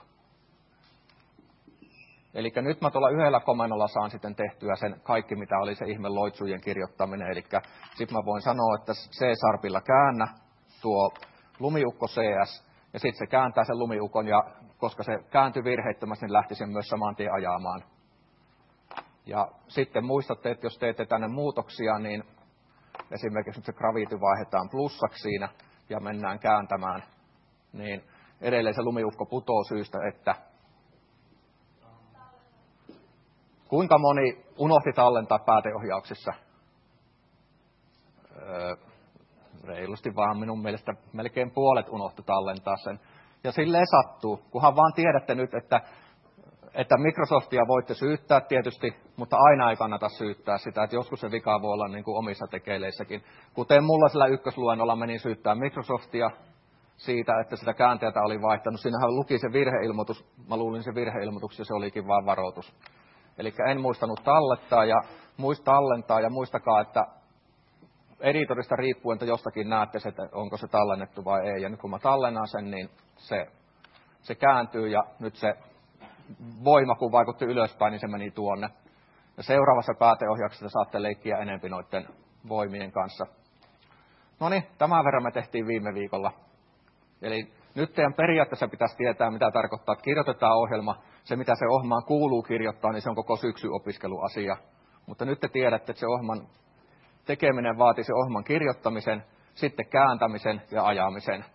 Eli nyt mä tuolla yhdellä komennolla saan sitten tehtyä sen kaikki, mitä oli se ihme loitsujen kirjoittaminen. Eli sitten mä voin sanoa, että C-sharpilla käännä tuo lumiukko C S, ja sitten se kääntää sen lumiukon, ja koska se kääntyi virheettömästi, niin lähti sen myös saman tien ajamaan. Ja sitten muistatte, että jos teette tänne muutoksia, niin esimerkiksi nyt se gravity vaihdetaan plussaksi siinä, ja mennään kääntämään, niin edelleen se lumiukko putoo syystä, että kuinka moni unohti tallentaa pääteohjauksessa? Öö, reilusti vaan minun mielestä melkein puolet unohti tallentaa sen. Ja silleen sattuu, kunhan vaan tiedätte nyt, että, että Microsoftia voitte syyttää tietysti, mutta aina ei kannata syyttää sitä, että joskus se vika voi olla niin kuin omissa tekeleissäkin. Kuten mulla sillä ykkösluennolla menin syyttää Microsoftia siitä, että sitä käänteitä oli vaihtanut. Siinähän luki se virheilmoitus, mä luulin se virheilmoitus ja se olikin vaan varoitus. Eli en muistanut tallettaa ja muista tallentaa ja muistakaa, että editorista riippuen, että jostakin näette, että onko se tallennettu vai ei. Ja nyt kun mä tallennan sen, niin se, se kääntyy ja nyt se voima, kun vaikutti ylöspäin, niin se meni tuonne. Ja seuraavassa pääteohjauksessa saatte leikkiä enemmän noiden voimien kanssa. No niin, tämän verran me tehtiin viime viikolla. Eli nyt teidän periaatteessa pitäisi tietää, mitä tarkoittaa, että kirjoitetaan ohjelma. Se, mitä se ohjelmaan kuuluu kirjoittaa, niin se on koko syksyn opiskeluasia. Mutta nyt te tiedätte, että se ohjelman tekeminen vaatii se ohjelman kirjoittamisen, sitten kääntämisen ja ajamisen.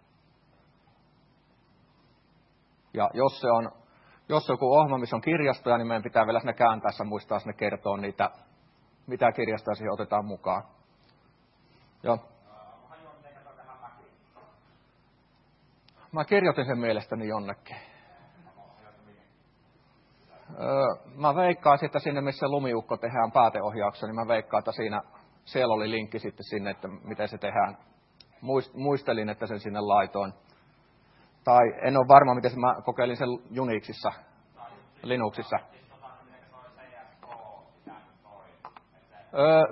Ja jos se on, jos on joku ohjelma, missä on kirjastoja, niin meidän pitää vielä sinne kääntäessä muistaa sinne kertoa niitä, mitä kirjastoja siihen otetaan mukaan. Joo. Mä kirjoitin sen mielestäni jonnekin. Öö, mä veikkaan sitten sinne, missä lumiukko tehdään pääteohjauksessa, niin mä veikkaan, että siinä, siellä oli linkki sitten sinne, että miten se tehdään. Muistelin, että sen sinne laitoin. Tai en ole varma, miten se, mä kokeilin sen Unixissa, Linuxissa. Öö,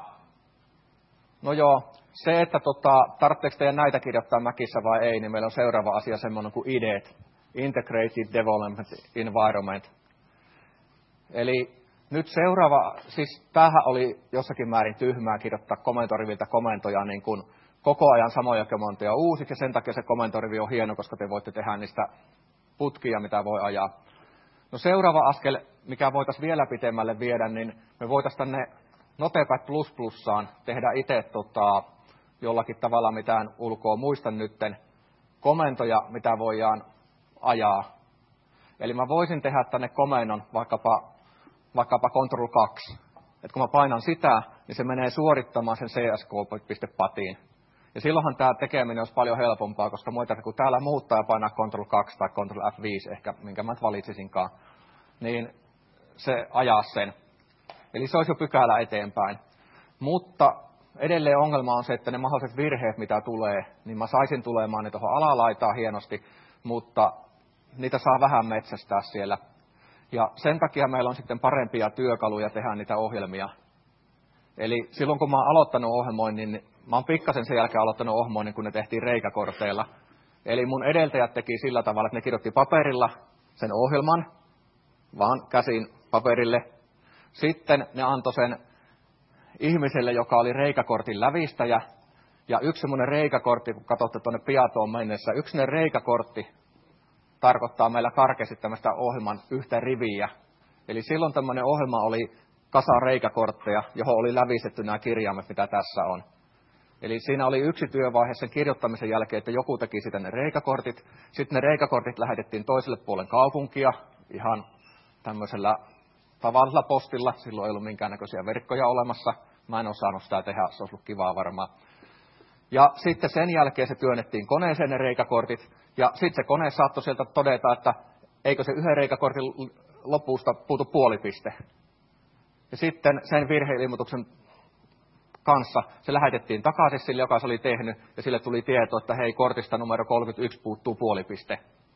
no joo, se, että tota, tarvitseeko teidän näitä kirjoittaa Macissa vai ei, niin meillä on seuraava asia semmoinen kuin I D E T, Integrated Development Environment. Eli nyt seuraava, siis tämähän oli jossakin määrin tyhmää kirjoittaa komentoriviltä komentoja niin kuin koko ajan samoja komentoja uusiksi, ja sen takia se komentorivi on hieno, koska te voitte tehdä niistä putkia, mitä voi ajaa. No seuraava askel, mikä voitaisiin vielä pitemmälle viedä, niin me voitaisiin tänne Notepad plus plussaan tehdä itse tota, jollakin tavalla mitään ulkoa muista nytten komentoja, mitä voidaan ajaa. Eli mä voisin tehdä tänne komennon vaikkapa, vaikkapa control kaksi. Että kun mä painan sitä, niin se menee suorittamaan sen C S G.patiin. Ja silloinhan tämä tekeminen olisi paljon helpompaa, koska muita, kun täällä muuttaa ja painaa control kaksi tai control F viisi ehkä, minkä mä nyt valitsisinkaan, niin se ajaa sen. Eli se olisi jo pykälä eteenpäin. Mutta edelleen ongelma on se, että ne mahdolliset virheet, mitä tulee, niin mä saisin tulemaan ne tuohon alalaitaan hienosti, mutta niitä saa vähän metsästää siellä. Ja sen takia meillä on sitten parempia työkaluja tehdä niitä ohjelmia. Eli silloin kun mä oon aloittanut ohjelmoinnin, niin mä oon pikkasen sen jälkeen aloittanut ohjelmoinnin, kun ne tehtiin reikäkorteilla. Eli mun edeltäjät teki sillä tavalla, että ne kirjoitti paperilla sen ohjelman, vaan käsin paperille. Sitten ne antoi sen ihmiselle, joka oli reikäkortin lävistäjä. Ja yksi semmoinen reikäkortti, kun katsotte tuonne Piatoon mennessä, yksi semmoinen reikäkortti tarkoittaa meillä karkeasti tämmöistä ohjelman yhtä riviä. Eli silloin tämmöinen ohjelma oli kasa reikäkortteja, johon oli lävistetty nämä kirjaimet, mitä tässä on. Eli siinä oli yksi työvaihe sen kirjoittamisen jälkeen, että joku teki sitten ne reikäkortit. Sitten ne reikäkortit lähetettiin toiselle puolen kaupunkia ihan tämmöisellä tavallisella postilla. Silloin ei ollut minkäännäköisiä verkkoja olemassa. Mä en osannut sitä tehdä, se olisi ollut kivaa varmaan. Ja sitten sen jälkeen se työnnettiin koneeseen ne reikäkortit. Ja sitten se kone saattoi sieltä todeta, että eikö se yhden reikäkortin lopusta puutu puolipiste. Ja sitten sen virheilmoituksen kanssa se lähetettiin takaisin sille, joka se oli tehnyt, ja sille tuli tieto, että hei, kortista numero kolmekymmentäyksi puuttuu puolipiste.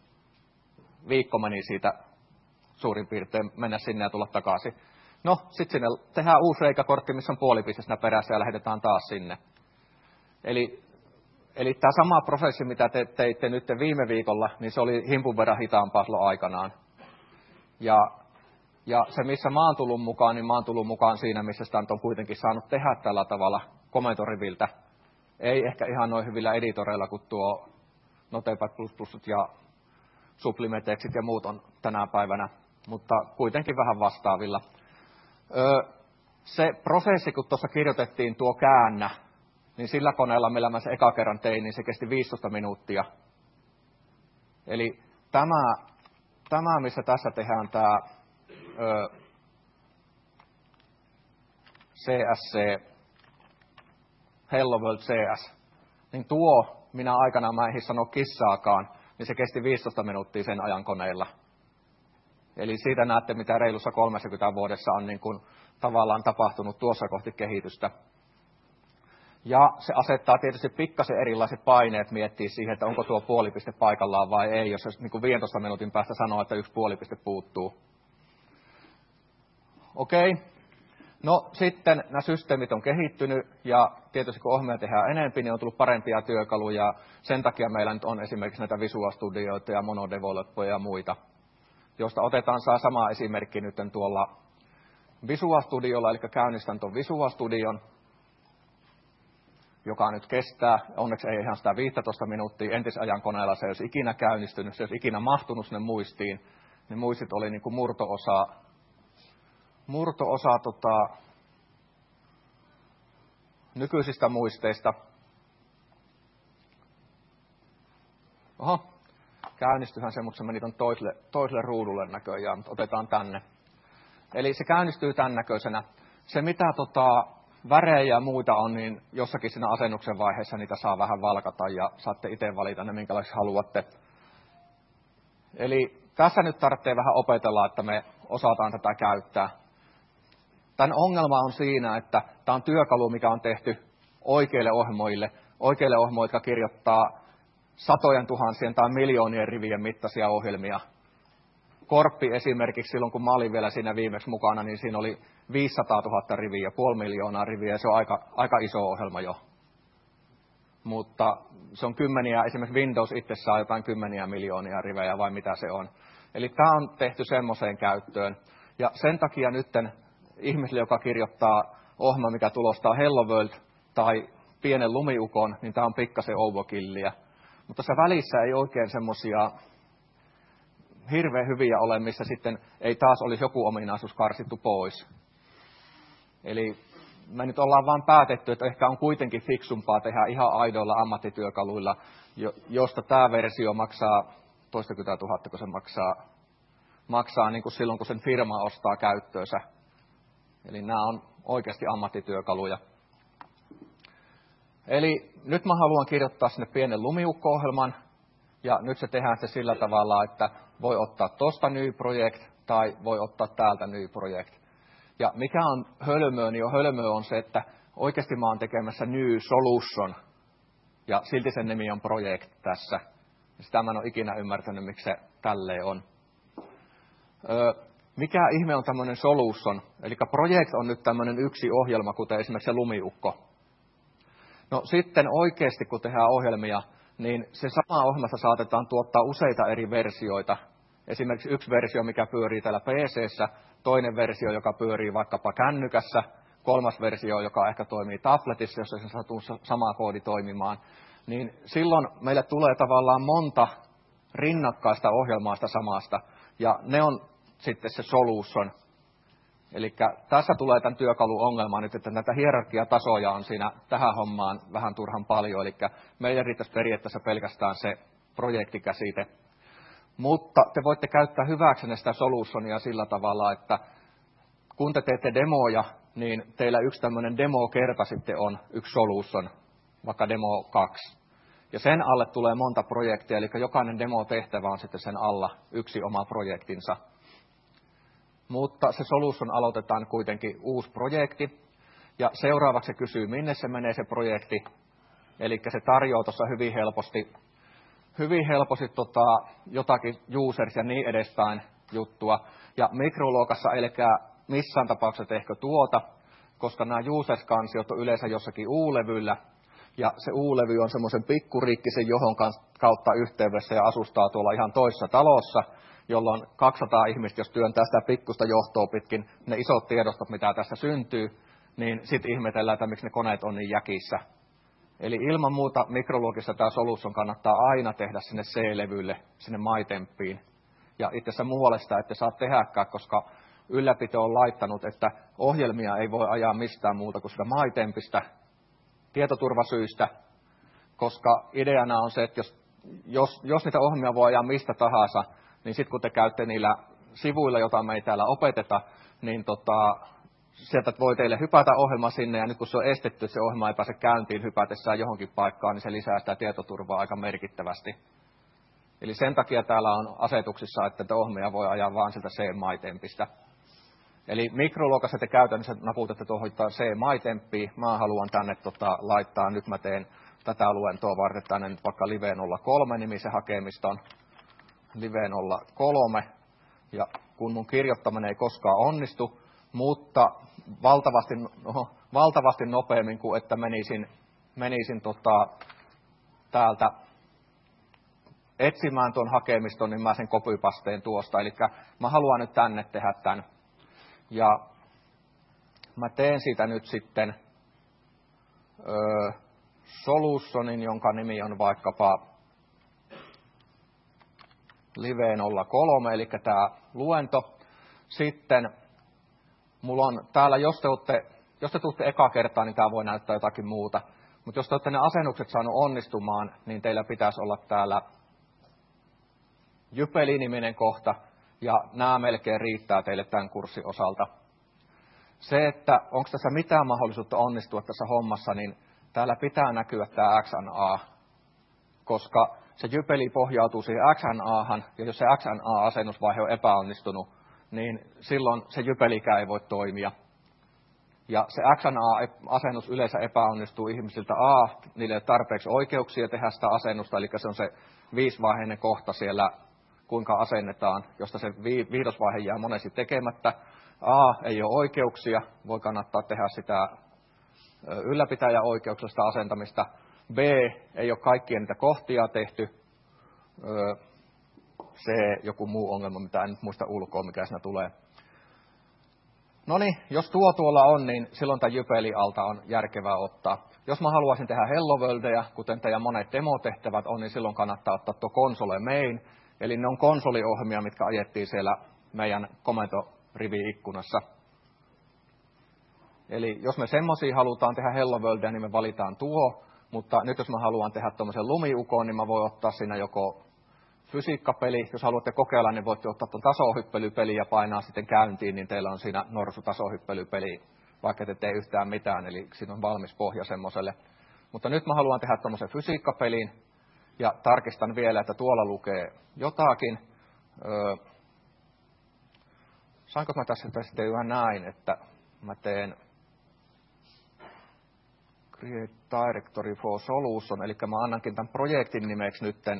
Viikko meni siitä suurin piirtein mennä sinne ja tulla takaisin. No, sitten sinne tehdään uusi reikäkortti, missä on puolipiste siinä perässä, ja lähetetään taas sinne. Eli, eli tämä sama prosessi, mitä te teitte nyt viime viikolla, niin se oli himpun verran hitaampaa silloin aikanaan. Ja Ja se, missä mä oon tullut mukaan, niin mä oon tullut mukaan siinä, missä sitä on kuitenkin saanut tehdä tällä tavalla komentoriviltä. Ei ehkä ihan noin hyvillä editoreilla kuin tuo Notepad plus plus ja Sublimetexit ja muut on tänä päivänä, mutta kuitenkin vähän vastaavilla. Öö, se prosessi, kun tuossa kirjoitettiin tuo käännä, niin sillä koneella, millä mä se eka kerran tein, niin se kesti viisitoista minuuttia. Eli tämä, tämä missä tässä tehdään tämä C S C, Hello World C S, niin tuo, minä aikana mä en sano kissaakaan, niin se kesti viisitoista minuuttia sen ajan koneilla. Eli siitä näette, mitä reilussa kolmekymmentä vuodessa on niin kuin tavallaan tapahtunut tuossa kohti kehitystä. Ja se asettaa tietysti pikkasen erilaiset paineet miettiä siihen, että onko tuo puolipiste paikallaan vai ei, jos se niin kuin viisitoista minuutin päästä sanoo, että yksi puolipiste puuttuu. Okei. No sitten nämä systeemit on kehittynyt ja tietysti kun ohjelmia tehdään enemmän, niin on tullut parempia työkaluja. Sen takia meillä nyt on esimerkiksi näitä Visual Studioita ja Monodevelopia ja muita, josta otetaan saa sama esimerkki nyt tuolla Visual Studiolla, eli käynnistän tuon Visual Studion, joka nyt kestää. Onneksi ei ihan sitä viisitoista minuuttia. Entisajan koneella se ei olisi ikinä käynnistynyt, se ei olisi ikinä mahtunut sinne muistiin. Ne muistit oli niin kuin murto-osa murto-osa tota, nykyisistä muisteista. Oho, käynnistyhän se, mutta se meni ton toiselle, toiselle ruudulle näköjään, mutta otetaan tänne. Eli se käynnistyy tämän näköisenä. Se mitä tota, värejä ja muita on, niin jossakin siinä asennuksen vaiheessa niitä saa vähän valkata ja saatte itse valita ne, minkälaisia haluatte. Eli tässä nyt tarvitsee vähän opetella, että me osataan tätä käyttää. Tämän ongelma on siinä, että tämä on työkalu, mikä on tehty oikeille ohjelmoille, oikeille ohjelmoille, jotka kirjoittaa satojen tuhansien tai miljoonien rivien mittaisia ohjelmia. Korppi esimerkiksi silloin, kun mä olin vielä siinä viimeksi mukana, niin siinä oli viisisataatuhatta riviä, puoli miljoonaa riviä, ja se on aika, aika iso ohjelma jo. Mutta se on kymmeniä, esimerkiksi Windows itsessään on jotain kymmeniä miljoonia rivejä, vai mitä se on. Eli tämä on tehty semmoiseen käyttöön. Ja sen takia nytten ihmiselle, joka kirjoittaa ohjelma, mikä tulostaa Hello World tai pienen lumiukon, niin tämä on pikkasen overkillia. Mutta se välissä ei oikein semmoisia hirveän hyviä ole, missä sitten ei taas olisi joku ominaisuus karsittu pois. Eli me nyt ollaan vaan päätetty, että ehkä on kuitenkin fiksumpaa tehdä ihan aidoilla ammattityökaluilla, josta tämä versio maksaa toistakymmentä tuhatta, kun se maksaa, maksaa niin kuin silloin, kun sen firma ostaa käyttöönsä. Eli nämä on oikeasti ammattityökaluja. Eli nyt mä haluan kirjoittaa sinne pienen lumiukko-ohjelman, ja nyt se tehdään se sillä tavalla, että voi ottaa tuosta new project tai voi ottaa täältä new project. Ja mikä on hölmöä, niin on hölmöä on se, että oikeasti mä oon tekemässä New Solution, ja silti sen nimi on Project tässä. Sitä mä en ole ikinä ymmärtänyt, miksi se tälleen on. Öö, mikä ihme on tämmöinen Solution? Eli Project on nyt tämmöinen yksi ohjelma, kuten esimerkiksi se Lumiukko. No sitten oikeasti, kun tehdään ohjelmia, niin se sama ohjelmasta saatetaan tuottaa useita eri versioita. Esimerkiksi yksi versio, mikä pyörii täällä P C:ssä, toinen versio, joka pyörii vaikkapa kännykässä, kolmas versio, joka ehkä toimii tabletissa, jossa se satuu sama koodi toimimaan. Niin silloin meille tulee tavallaan monta rinnakkaista ohjelmaa sitä samasta, ja ne on sitten se solution. Eli tässä tulee tämän työkalun ongelma nyt, että näitä hierarkiatasoja on siinä tähän hommaan vähän turhan paljon, eli meidän riittäisi periaatteessa pelkästään se projektikäsite. Mutta te voitte käyttää hyväksenne sitä solutionia sillä tavalla, että kun te teette demoja, niin teillä yksi tämmöinen demo-kerta sitten on yksi solution, vaikka demo kaksi. Ja sen alle tulee monta projektia, eli jokainen demo-tehtävä on sitten sen alla yksi oma projektinsa. Mutta se solution aloitetaan kuitenkin uusi projekti, ja seuraavaksi se kysyy, minne se menee se projekti. Eli se tarjoaa tuossa hyvin helposti, hyvin helposti tota, jotakin users ja niin edespäin juttua. Ja mikroluokassa älkää missään tapauksessa tehkö tuota, koska nämä users-kansiot on yleensä jossakin U-levyllä, ja se U-levy on semmoisen pikkuriikkisen johon kautta yhteydessä ja asustaa tuolla ihan toisessa talossa, jolloin kaksisataa ihmistä, jos työntää sitä pikkusta johtoa pitkin, ne isot tiedostot, mitä tässä syntyy, niin sitten ihmetellään, että miksi ne koneet on niin jäkissä. Eli ilman muuta mikroluokissa tämä solution kannattaa aina tehdä sinne C-levylle, sinne MyTempiin. Ja itse asiassa muualle sitä ette saa tehdäkään, koska ylläpito on laittanut, että ohjelmia ei voi ajaa mistään muuta kuin sitä MyTempistä tietoturvasyistä, koska ideana on se, että jos, jos, jos niitä ohjelmia voi ajaa mistä tahansa, niin sitten kun te käytte niillä sivuilla, joita me ei täällä opeteta, niin tota, sieltä voi teille hypätä ohjelma sinne, ja nyt kun se on estetty, että se ohjelma ei pääse käyntiin hypätessään johonkin paikkaan, niin se lisää sitä tietoturvaa aika merkittävästi. Eli sen takia täällä on asetuksissa, että ohjelmia voi ajaa vain sieltä C-MyTempistä. Eli mikroluokassa te käytännössä naputatte tuohon C-MyTempiin. Mä haluan tänne tota, laittaa, nyt mä teen tätä luentoa varten tänne nyt vaikka Live nolla kolme nimisen hakemiston. Live nolla kolme, ja kun mun kirjoittaminen ei koskaan onnistu, mutta valtavasti, no, valtavasti nopeammin kuin että menisin, menisin tota, täältä etsimään tuon hakemiston, niin mä sen copypasteen tuosta. Eli mä haluan nyt tänne tehdä tämän. Ja mä teen siitä nyt sitten ö, solutionin, jonka nimi on vaikkapa Live nolla kolme, eli tämä luento. Sitten mulla on täällä, jos te, olette, jos te tuutte eka kertaa, niin tämä voi näyttää jotakin muuta. Mutta jos te olette ne asennukset saanut onnistumaan, niin teillä pitäisi olla täällä Jypeli-niminen kohta, ja nämä melkein riittää teille tämän kurssin osalta. Se, että onko tässä mitään mahdollisuutta onnistua tässä hommassa, niin täällä pitää näkyä tämä X N A, koska se Jypeli pohjautuu siihen X N A:han, ja jos se X N A-asennusvaihe on epäonnistunut, niin silloin se Jypelikään ei voi toimia. Ja se X N A-asennus yleensä epäonnistuu ihmisiltä A, niille ei ole tarpeeksi oikeuksia tehdä sitä asennusta, eli se on se viisivaiheinen kohta siellä, kuinka asennetaan, josta se viidosvaihe jää monesti tekemättä. A, ei ole oikeuksia, voi kannattaa tehdä sitä ylläpitäjäoikeuksista asentamista. B, ei ole kaikkia niitä kohtia tehty. C, joku muu ongelma, mitä en nyt muista ulkoa, mikä siinä tulee. No niin, jos tuo tuolla on, niin silloin tämä Jypeli alta on järkevää ottaa. Jos mä haluaisin tehdä Hello Worldia, kuten teidän monet demotehtävät on, niin silloin kannattaa ottaa tuo console main. Eli ne on konsoliohjelmia, mitkä ajettiin siellä meidän komentorivi-ikkunassa. Eli jos me semmoisia halutaan tehdä Hello Worldia, niin me valitaan tuo. Mutta nyt jos mä haluan tehdä tuommoisen lumiukon, niin mä voin ottaa siinä joko fysiikkapeli. Jos haluatte kokeilla, niin voitte ottaa tuon tasohyppelypeli ja painaa sitten käyntiin, niin teillä on siinä norsu tasohyppelypeli, vaikka te tee yhtään mitään. Eli siinä on valmis pohja semmoiselle. Mutta nyt mä haluan tehdä tuommoisen fysiikkapelin ja tarkistan vielä, että tuolla lukee jotakin. Öö, saanko mä tässä sitten yhä näin, että mä teen Create Directory for Solution, eli mä annankin tämän projektin nimeksi nytten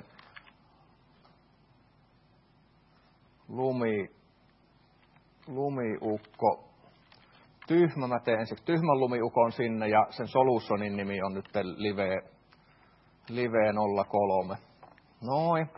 Lumi, Lumiukko Tyhmä. Mä teen ensiksi tyhmän lumiukon sinne ja sen solutionin nimi on nyt live, live nolla kolme. Noin.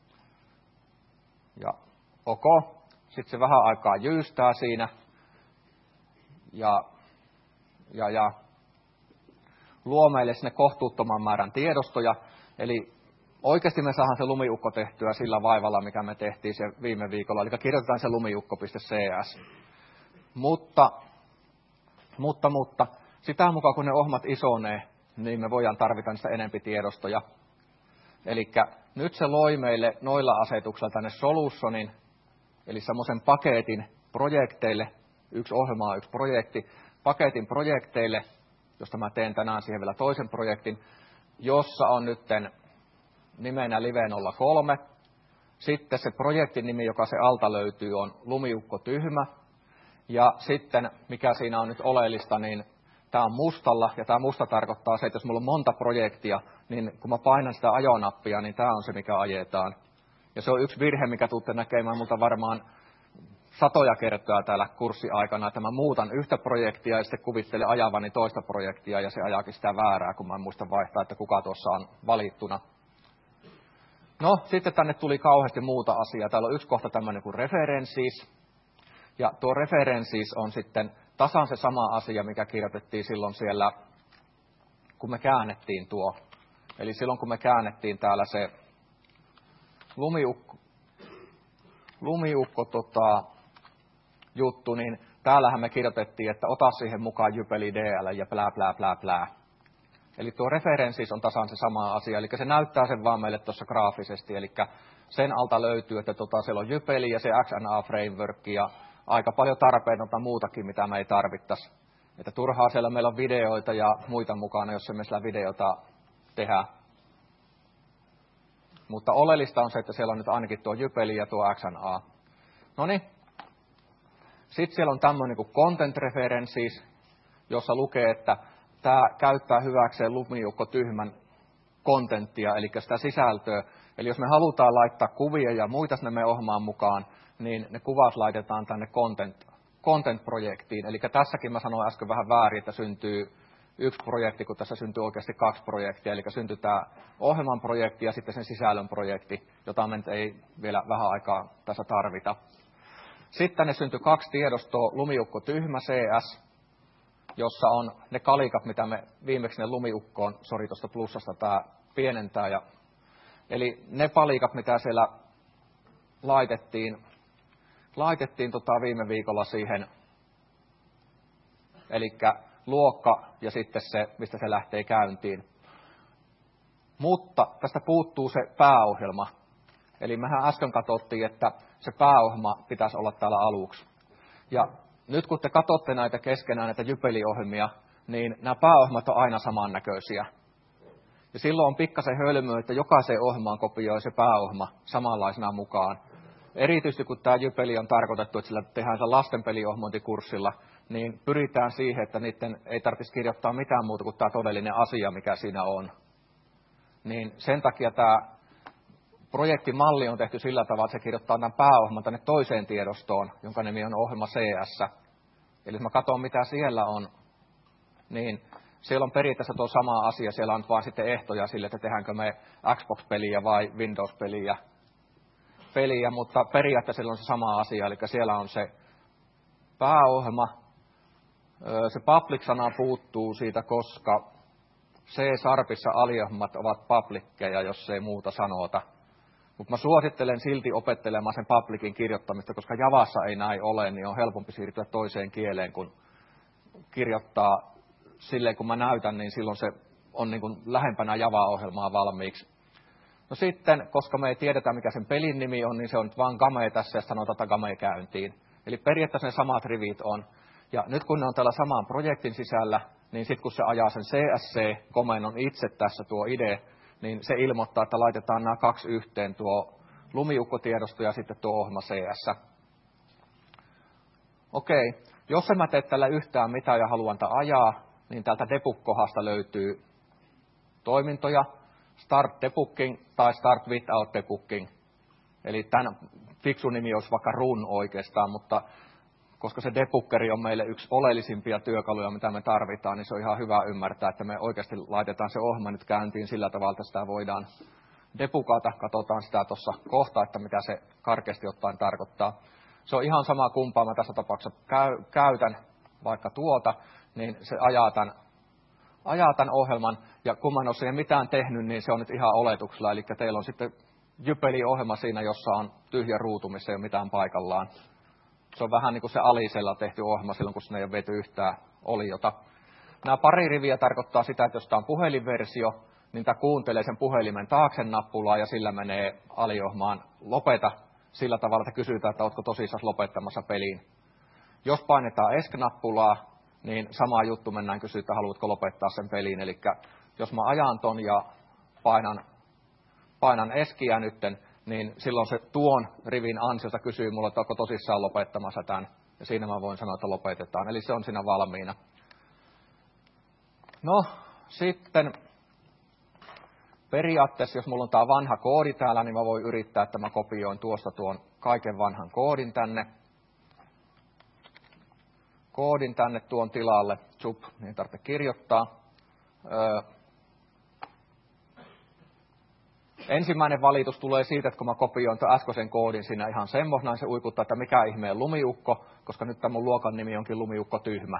Ja ok. Sitten se vähän aikaa jyystää siinä. Ja, ja, ja luo meille sinne kohtuuttoman määrän tiedostoja. Eli oikeasti me saadaan se lumiukko tehtyä sillä vaivalla, mikä me tehtiin se viime viikolla. Eli kirjoitetaan se lumiukko.cs. Mutta, mutta, mutta, sitä mukaan kun ne ohmat isonee, niin me voidaan tarvita niistä enempi tiedostoja. Eli nyt se loi meille noilla asetuksilla tänne solutionin, eli semmoisen paketin projekteille, yksi ohjelma on yksi projekti, paketin projekteille, josta mä teen tänään siihen vielä toisen projektin, jossa on nytten nimenä live nolla kolme. Sitten se projektin nimi, joka se alta löytyy, on Lumiukko Tyhmä. Ja sitten, mikä siinä on nyt oleellista, niin tämä on mustalla, ja tämä musta tarkoittaa se, että jos mulla on monta projektia, niin kun mä painan sitä ajonappia, niin tämä on se, mikä ajetaan. Ja se on yksi virhe, mikä tuutte näkemään multa varmaan satoja kertaa täällä kurssiaikana, että mä muutan yhtä projektia ja sitten kuvittelen ajavani toista projektia, ja se ajaakin sitä väärää, kun mä en muista vaihtaa, että kuka tuossa on valittuna. No, sitten tänne tuli kauheasti muuta asiaa. Täällä on yksi kohta tämmöinen kuin references. Ja tuo references on sitten tasan se sama asia, mikä kirjoitettiin silloin siellä, kun me käännettiin tuo. Eli silloin, kun me käännettiin täällä se lumiukko, lumiukko tota, juttu, niin täällähän me kirjoitettiin, että ota siihen mukaan Jypeli D L ja plää, plää, plää, plää. Eli tuo references on tasan se sama asia, eli se näyttää sen vaan meille tuossa graafisesti, eli sen alta löytyy, että tota, siellä on Jypeli ja se X N A-framework ja aika paljon tarpeetonta muutakin, mitä me ei tarvittaisi. Että turhaa siellä meillä on videoita ja muita mukana, jos emme sillä videota tehdä. Mutta oleellista on se, että siellä on nyt ainakin tuo Jypeli ja tuo X N A. Noniin. Sitten siellä on tämmöinen kuin Content References, jossa lukee, että tämä käyttää hyväkseen Lumiukko Tyhmän kontenttia, eli sitä sisältöä. Eli jos me halutaan laittaa kuvia ja muita sinne meidän ohjelmaan mukaan, niin ne kuvat laitetaan tänne content, content-projektiin. Eli tässäkin mä sanoin äsken vähän väärin, että syntyy yksi projekti, kun tässä syntyy oikeasti kaksi projektia. Eli syntyy tämä ohjelman projekti ja sitten sen sisällön projekti, jota me ei vielä vähän aikaa tässä tarvita. Sitten tänne syntyi kaksi tiedostoa, Lumiukko Tyhmä C S, jossa on ne kalikat, mitä me viimeksi ne lumiukkoon, sori tuosta plussasta tämä pienentää. Ja, eli ne palikat, mitä siellä laitettiin, laitettiin tota viime viikolla siihen, eli luokka ja sitten se, mistä se lähtee käyntiin. Mutta tästä puuttuu se pääohjelma. Eli mehän äsken katsottiin, että se pääohjelma pitäisi olla täällä aluksi. Ja nyt kun te katsotte näitä keskenään, näitä Jypeli-ohjelmia, niin nämä pääohjelmat on aina samannäköisiä. Ja silloin on pikkasen hölmöä, että jokaiseen ohjelmaan kopioi se pääohjelma samanlaisena mukaan. Erityisesti kun tämä Jypeli on tarkoitettu, että sillä tehdään se lastenpeliohjelmointikurssilla, niin pyritään siihen, että niiden ei tarvitsisi kirjoittaa mitään muuta kuin tämä todellinen asia, mikä siinä on. Niin sen takia tämä projektimalli on tehty sillä tavalla, että se kirjoittaa tämän pääohjelman tänne toiseen tiedostoon, jonka nimi on ohjelma C S. Eli jos mä katson, mitä siellä on, niin siellä on periaatteessa tuo sama asia. Siellä on vaan sitten ehtoja sille, että tehdäänkö me Xbox-peliä vai Windows-peliä. Peliä, mutta periaatteessa siellä on se sama asia. Eli siellä on se pääohjelma. Se public-sana puuttuu siitä, koska C-sharpissa aliohjelmat ovat publickeja, jos ei muuta sanota. Mutta mä suosittelen silti opettelemaan sen publicin kirjoittamista, koska Javassa ei näin ole, niin on helpompi siirtyä toiseen kieleen, kun kirjoittaa silleen, kun mä näytän, niin silloin se on niin kuin lähempänä Java-ohjelmaa valmiiksi. No sitten, koska me ei tiedetä, mikä sen pelin nimi on, niin se on nyt vaan game tässä ja sanotaan, että game käyntiin. Eli periaatteessa ne samat rivit on. Ja nyt kun ne on täällä saman projektin sisällä, niin sitten kun se ajaa sen C S C-komennon itse tässä tuo idea, niin se ilmoittaa, että laitetaan nämä kaksi yhteen, tuo lumiukkotiedosto ja sitten tuo ohjelma C S. okei, jos en mä tee tällä yhtään mitään ja haluan tätä ajaa, niin täältä debug-kohdasta löytyy toimintoja, start debugging tai start without debugging. Eli tämän fiksu nimi olisi vaikka run oikeastaan, mutta koska se debuggeri on meille yksi oleellisimpia työkaluja, mitä me tarvitaan, niin se on ihan hyvä ymmärtää, että me oikeasti laitetaan se ohjelma nyt käyntiin sillä tavalla, että sitä voidaan debugata. Katsotaan sitä tuossa kohta, että mitä se karkeasti ottaen tarkoittaa. Se on ihan sama kumpaa mä tässä tapauksessa käy, käytän, vaikka tuota, niin se ajaa tämän, ajaa tämän ohjelman. Ja kun mä en ole siihen mitään tehnyt, niin se on nyt ihan oletuksella. Eli teillä on sitten Jypeli-ohjelma siinä, jossa on tyhjä ruutu, missä ei ole mitään paikallaan. Se on vähän niin kuin se Alisella tehty ohjelma silloin, kun sinne ei ole vety yhtään oliota. Nämä pari riviä tarkoittaa sitä, että jos tämä on puhelinversio, niin tämä kuuntelee sen puhelimen taakse nappulaa ja sillä menee aliohjelmaan lopeta sillä tavalla, että kysytään, että oletko tosissaan lopettamassa peliin. Jos painetaan ESC-nappulaa, niin sama juttu mennään kysyä, että haluatko lopettaa sen peliin. Eli jos mä ajan ton ja painan, painan ESCiä nytten, niin silloin se tuon rivin ansiosta kysyy mulle, että onko tosissaan lopettamassa tämän. Ja siinä mä voin sanoa, että lopetetaan. Eli se on siinä valmiina. No, sitten periaatteessa, jos mulla on tämä vanha koodi täällä, niin mä voin yrittää, että mä kopioin tuosta tuon kaiken vanhan koodin tänne. Koodin tänne tuon tilalle. Zup, niin ei tarvitse kirjoittaa. Öö, Ensimmäinen valitus tulee siitä, että kun mä kopioin tuon äskeisen koodin siinä ihan semmoisena, niin se uikuttaa, että mikä ihmeen lumiukko, koska nyt tämä mun luokan nimi onkin lumiukko tyhmä.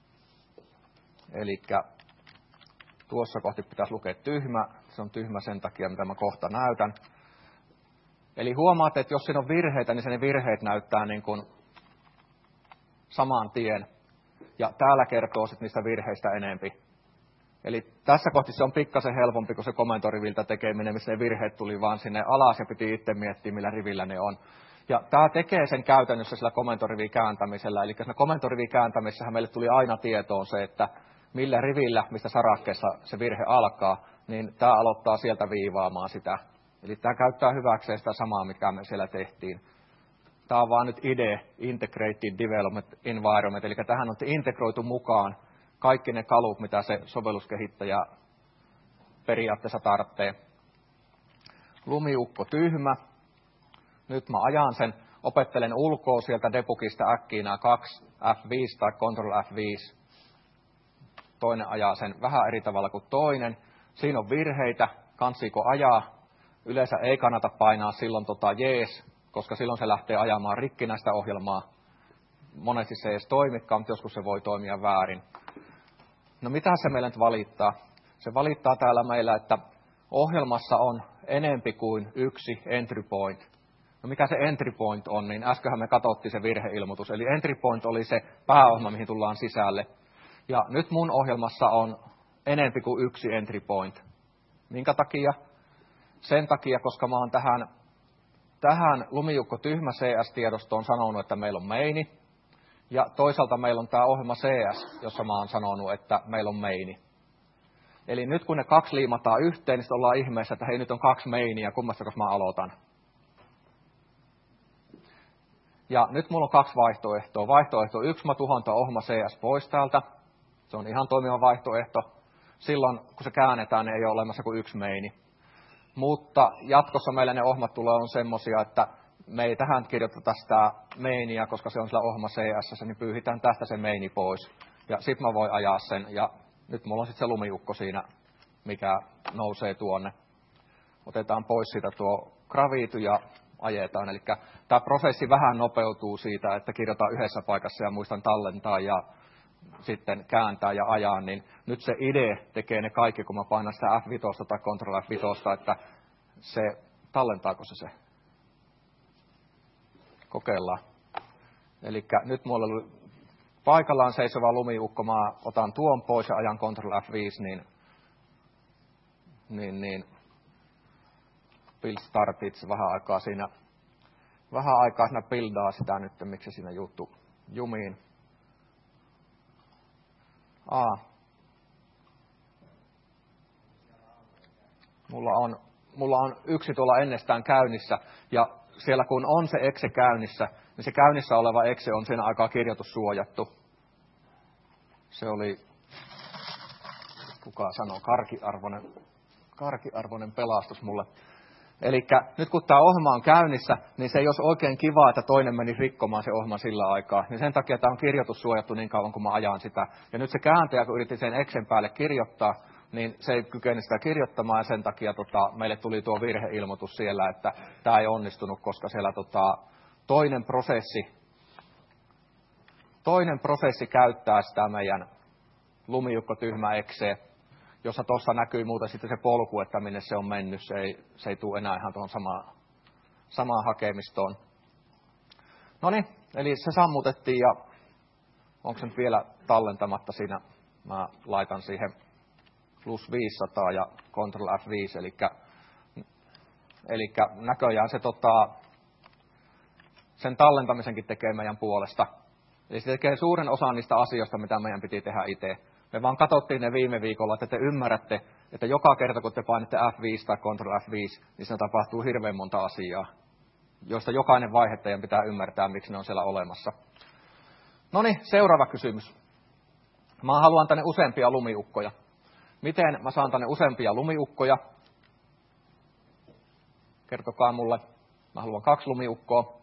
Eli tuossa kohti pitäisi lukea tyhmä. Se on tyhmä sen takia, mitä mä kohta näytän. Eli huomaatte, että jos siinä on virheitä, niin se ne virheet näyttää niin kuin saman tien. Ja täällä kertoo sitten niistä virheistä enempi. Eli tässä kohti se on pikkasen helpompi kuin se komentoriviltä tekeminen, missä ne virheet tuli vaan sinne alas ja piti itse miettiä, millä rivillä ne on. Ja tämä tekee sen käytännössä sillä komentorivin kääntämisellä. Eli siinä komentorivin kääntämisessä meille tuli aina tietoon se, että millä rivillä, mistä sarakkeessa se virhe alkaa, niin tämä aloittaa sieltä viivaamaan sitä. Eli tämä käyttää hyväkseen sitä samaa, mikä me siellä tehtiin. Tämä on vaan nyt I D E, Integrated Development Environment, eli tähän on integroitu mukaan kaikki ne kalut, mitä se sovelluskehittäjä periaatteessa tarvitsee. Lumiukko tyhmä. Nyt mä ajan sen, opettelen ulkoa sieltä debugista äkkiä nämä kaksi F viisi tai Control F viisi. Toinen ajaa sen vähän eri tavalla kuin toinen. Siinä on virheitä, kansiiko ajaa. Yleensä ei kannata painaa silloin tota jees, koska silloin se lähtee ajamaan rikkinäistä ohjelmaa. Monesti se ei edes toimikaan, mutta joskus se voi toimia väärin. No mitä se meillä nyt valittaa? Se valittaa täällä meillä, että ohjelmassa on enempi kuin yksi entry point. No mikä se entry point on, niin äskenhän me katsottiin se virheilmoitus. Eli entry point oli se pääohjelma, mihin tullaan sisälle. Ja nyt mun ohjelmassa on enempi kuin yksi entry point. Minkä takia? Sen takia, koska mä oon tähän, tähän lumiukko tyhmä C S-tiedostoon sanonut, että meillä on maini. Ja toisaalta meillä on tämä ohjelma C S, jossa mä oon sanonut, että meillä on maini. Eli nyt kun ne kaksi liimataan yhteen, niin sitten ollaan ihmeessä, että hei, nyt on kaksi mainia, kummasta mä aloitan. Ja nyt mulla on kaksi vaihtoehtoa. Vaihtoehto yksi, mä tuhon tämä ohjelma C S pois täältä. Se on ihan toimiva vaihtoehto. Silloin, kun se käännetään, niin ei ole olemassa kuin yksi maini. Mutta jatkossa meillä ne ohjelmat tulee on semmosia, että me ei tähän kirjoiteta sitä mainia, koska se on sillä ohjelma C S, niin pyyhitään tästä se maini pois. Ja sit mä voin ajaa sen, ja nyt mulla on sitten se lumiukko siinä, mikä nousee tuonne. Otetaan pois siitä tuo graviitu ja ajetaan. Eli tämä prosessi vähän nopeutuu siitä, että kirjoitan yhdessä paikassa ja muistan tallentaa ja sitten kääntää ja ajaa, niin nyt se I D E tekee ne kaikki, kun mä painan sitä F viisi tai Control F viisi, että se, tallentaako se se? Kokeillaan. Eli nyt mulla oli paikallaan seisova lumiukko, mä otan tuon pois ja ajan Control F viisi, niin, niin, niin build startit vähän aikaa siinä, vähän aikaa siinä buildaa sitä nyt, miksi siinä juttu jumiin. Aa. Mulla on, mulla on yksi tuolla ennestään käynnissä, ja siellä kun on se exe käynnissä, niin se käynnissä oleva exe on siinä aikaa kirjoitussuojattu. Se oli, kuka sanoo, karkiarvoinen, karkiarvoinen pelastus mulle. Eli nyt kun tämä ohjelma on käynnissä, niin se ei olisi oikein kiva, että toinen menisi rikkomaan se ohjelma sillä aikaa. Niin sen takia tämä on kirjoitussuojattu niin kauan, kun mä ajan sitä. Ja nyt se kääntäjä, kun yritti sen exen päälle kirjoittaa, niin se ei kykene sitä kirjoittamaan, ja sen takia tota, meille tuli tuo virheilmoitus siellä, että tämä ei onnistunut, koska siellä tota, toinen prosessi, toinen prosessi käyttää sitä meidän lumiukko tyhmä exe, jossa tuossa näkyy muuten sitten se polku, että minne se on mennyt. Se ei, se ei tule enää ihan tuohon samaan, samaan hakemistoon. No niin, eli se sammutettiin ja onko se nyt vielä tallentamatta siinä? Mä laitan siihen plus viisisataa ja Ctrl F viisi, eli, eli näköjään se tota, sen tallentamisenkin tekee meidän puolesta. Eli se tekee suuren osan niistä asioista, mitä meidän piti tehdä itse. Me vaan katsottiin ne viime viikolla, että te ymmärrätte, että joka kerta kun te painatte F viisi tai Ctrl F viisi, niin siinä tapahtuu hirveän monta asiaa, joista jokainen vaihe teidän pitää ymmärtää, miksi ne on siellä olemassa. No niin, seuraava kysymys. Mä haluan tänne useampia lumiukkoja. Miten mä saan tänne useampia lumiukkoja? Kertokaa mulle. Mä haluan kaksi lumiukkoa.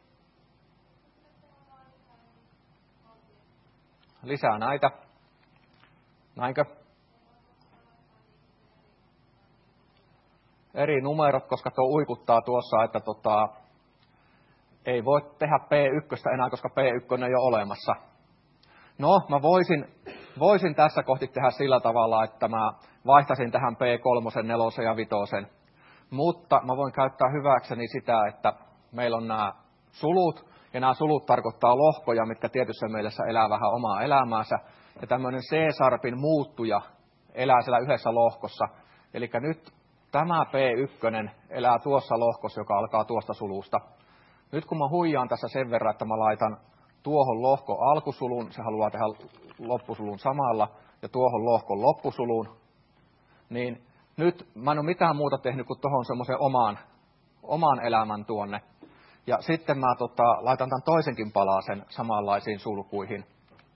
Lisää näitä. Näinkö? Eri numerot, koska tuo uikuttaa tuossa, että tota, ei voi tehdä P yksi enää, koska P yksi ei ole olemassa. No, mä voisin, voisin tässä kohti tehdä sillä tavalla, että mä vaihtaisin tähän P kolme, neljä ja viisi. Mutta mä voin käyttää hyväkseni sitä, että meillä on nämä sulut, ja nämä sulut tarkoittaa lohkoja, mitkä tietyssä mielessä elää vähän omaa elämäänsä. Ja tämmöinen C-sarpin muuttuja elää siellä yhdessä lohkossa. Eli nyt tämä P yksi elää tuossa lohkossa, joka alkaa tuosta sulusta. Nyt kun mä huijaan tässä sen verran, että mä laitan tuohon lohko alkusulun, se haluaa tehdä loppusulun samalla, ja tuohon lohkon loppusuluun, niin nyt mä en ole mitään muuta tehnyt kuin tuohon semmoisen oman, oman elämän tuonne. Ja sitten mä tota, laitan tämän toisenkin palasen samanlaisiin sulkuihin.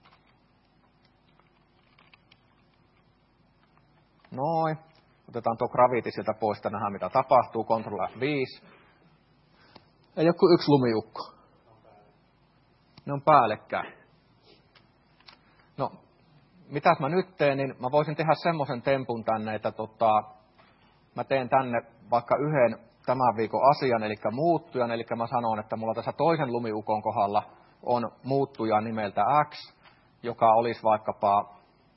Noin. Otetaan tuo gravity sieltä pois, että nähdään mitä tapahtuu. Ctrl F viisi. Ei ole kuin yksi lumiukko. Ne on päällekkäin. No, mitäs mä nyt teen, niin mä voisin tehdä semmoisen tempun tänne, että tota, mä teen tänne vaikka yhden tämän viikon asian, eli muuttujan, eli mä sanon, että mulla tässä toisen lumiukon kohdalla on muuttuja nimeltä X, joka olisi vaikkapa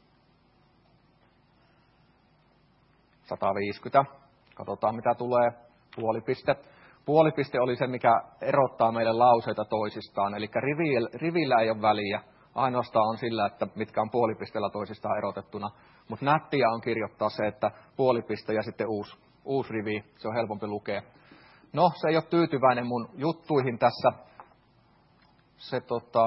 sata viisikymmentä. Katsotaan, mitä tulee. Puolipiste. Puolipiste oli se, mikä erottaa meille lauseita toisistaan. Eli rivillä, rivillä ei ole väliä. Ainoastaan on sillä, että mitkä on puolipisteellä toisistaan erotettuna. Mutta nättiä on kirjoittaa se, että puolipiste ja sitten uusi, uusi rivi. Se on helpompi lukea. No, se ei ole tyytyväinen mun juttuihin tässä. Se tota...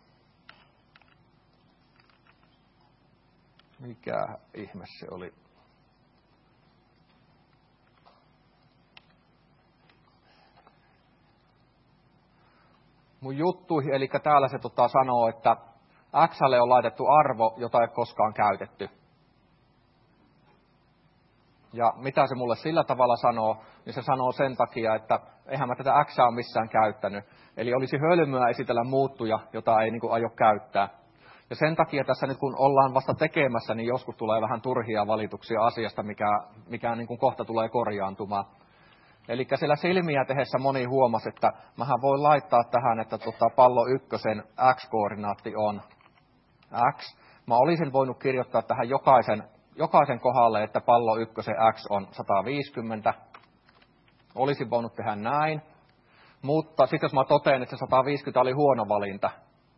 Mikä ihme se oli? Mun juttuihin, eli täällä se tota sanoo, että X:lle on laitettu arvo, jota ei ole koskaan käytetty. Ja mitä se mulle sillä tavalla sanoo, niin se sanoo sen takia, että eihän mä tätä X:ää ole missään käyttänyt. Eli olisi hölmöä esitellä muuttuja, jota ei niin kuin aio käyttää. Ja sen takia tässä nyt kun ollaan vasta tekemässä, niin joskus tulee vähän turhia valituksia asiasta, mikä, mikä niin kuin kohta tulee korjaantumaan. Eli siellä silmiä tehdessä moni huomasi, että mähän voin laittaa tähän, että tota pallo ykkösen X-koordinaatti on X. Mä olisin voinut kirjoittaa tähän jokaisen, jokaisen kohdalle, että pallo ykkösen X on sata viisikymmentä. Olisin voinut tehdä näin. Mutta sitten jos mä totean, että se sata viisikymmentä oli huono valinta.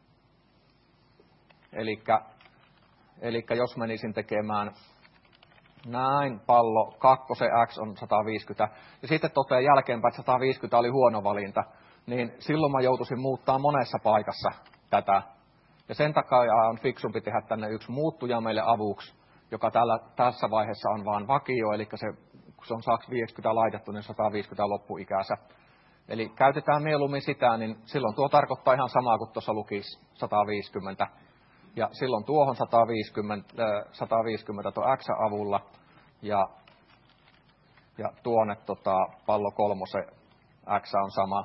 Eli jos menisin tekemään näin, pallo kakkosen X on sata viisikymmentä, ja sitten totean jälkeenpäin, että sata viisikymmentä oli huono valinta, niin silloin mä joutuisin muuttaa monessa paikassa tätä. Ja sen takia on fiksumpi tehdä tänne yksi muuttuja meille avuksi, joka täällä, tässä vaiheessa on vaan vakio, eli se, kun se on sata viisikymmentä laitettu, niin sata viisikymmentä loppuikänsä. Eli käytetään mieluummin sitä, niin silloin tuo tarkoittaa ihan samaa kuin tuossa lukisi sata viisikymmentä. Ja silloin tuohon sata viisikymmentä, sata viisikymmentä tuon X avulla ja, ja tuonne tota, pallo kolmosen X on sama.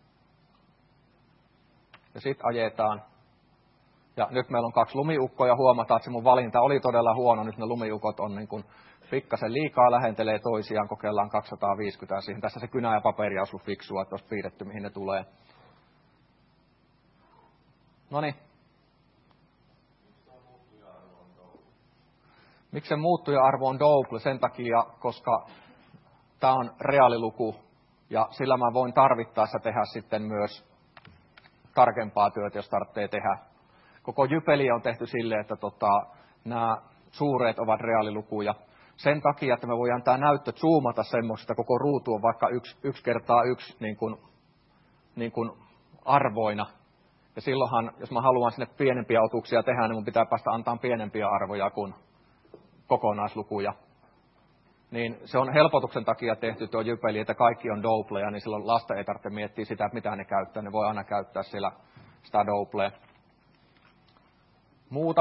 Ja sitten ajetaan. Ja nyt meillä on kaksi lumiukkoa ja huomataan, että se mun valinta oli todella huono. Nyt ne lumiukot on niin kuin pikkasen liikaa lähentelee toisiaan. Kokeillaan kaksisataaviisikymmentä siihen. Tässä se kynä ja paperi olisi ollut fiksua, että olisi piirretty mihin ne tulee. Noniin. Miksi se muuttuja-arvo on double? Sen takia, koska tämä on reaaliluku ja sillä mä voin tarvittaessa tehdä sitten myös tarkempaa työtä, jos tarvitsee tehdä. Koko jypeli on tehty silleen, että tota, nämä suureet ovat reaalilukuja. Sen takia, että me voidaan tämä näyttö zoomata semmoista, koko ruutu on vaikka yksi, yksi kertaa yksi niin kuin, niin kuin arvoina. Ja silloinhan, jos mä haluan sinne pienempiä otuksia tehdä, niin mun pitää päästä antaa pienempiä arvoja kuin kokonaislukuja. Niin se on helpotuksen takia tehty tuo jypeli, että kaikki on doubleja, niin silloin lasta ei tarvitse miettiä sitä, että mitä ne käyttää. Ne voi aina käyttää siellä sitä doublea. Muuta.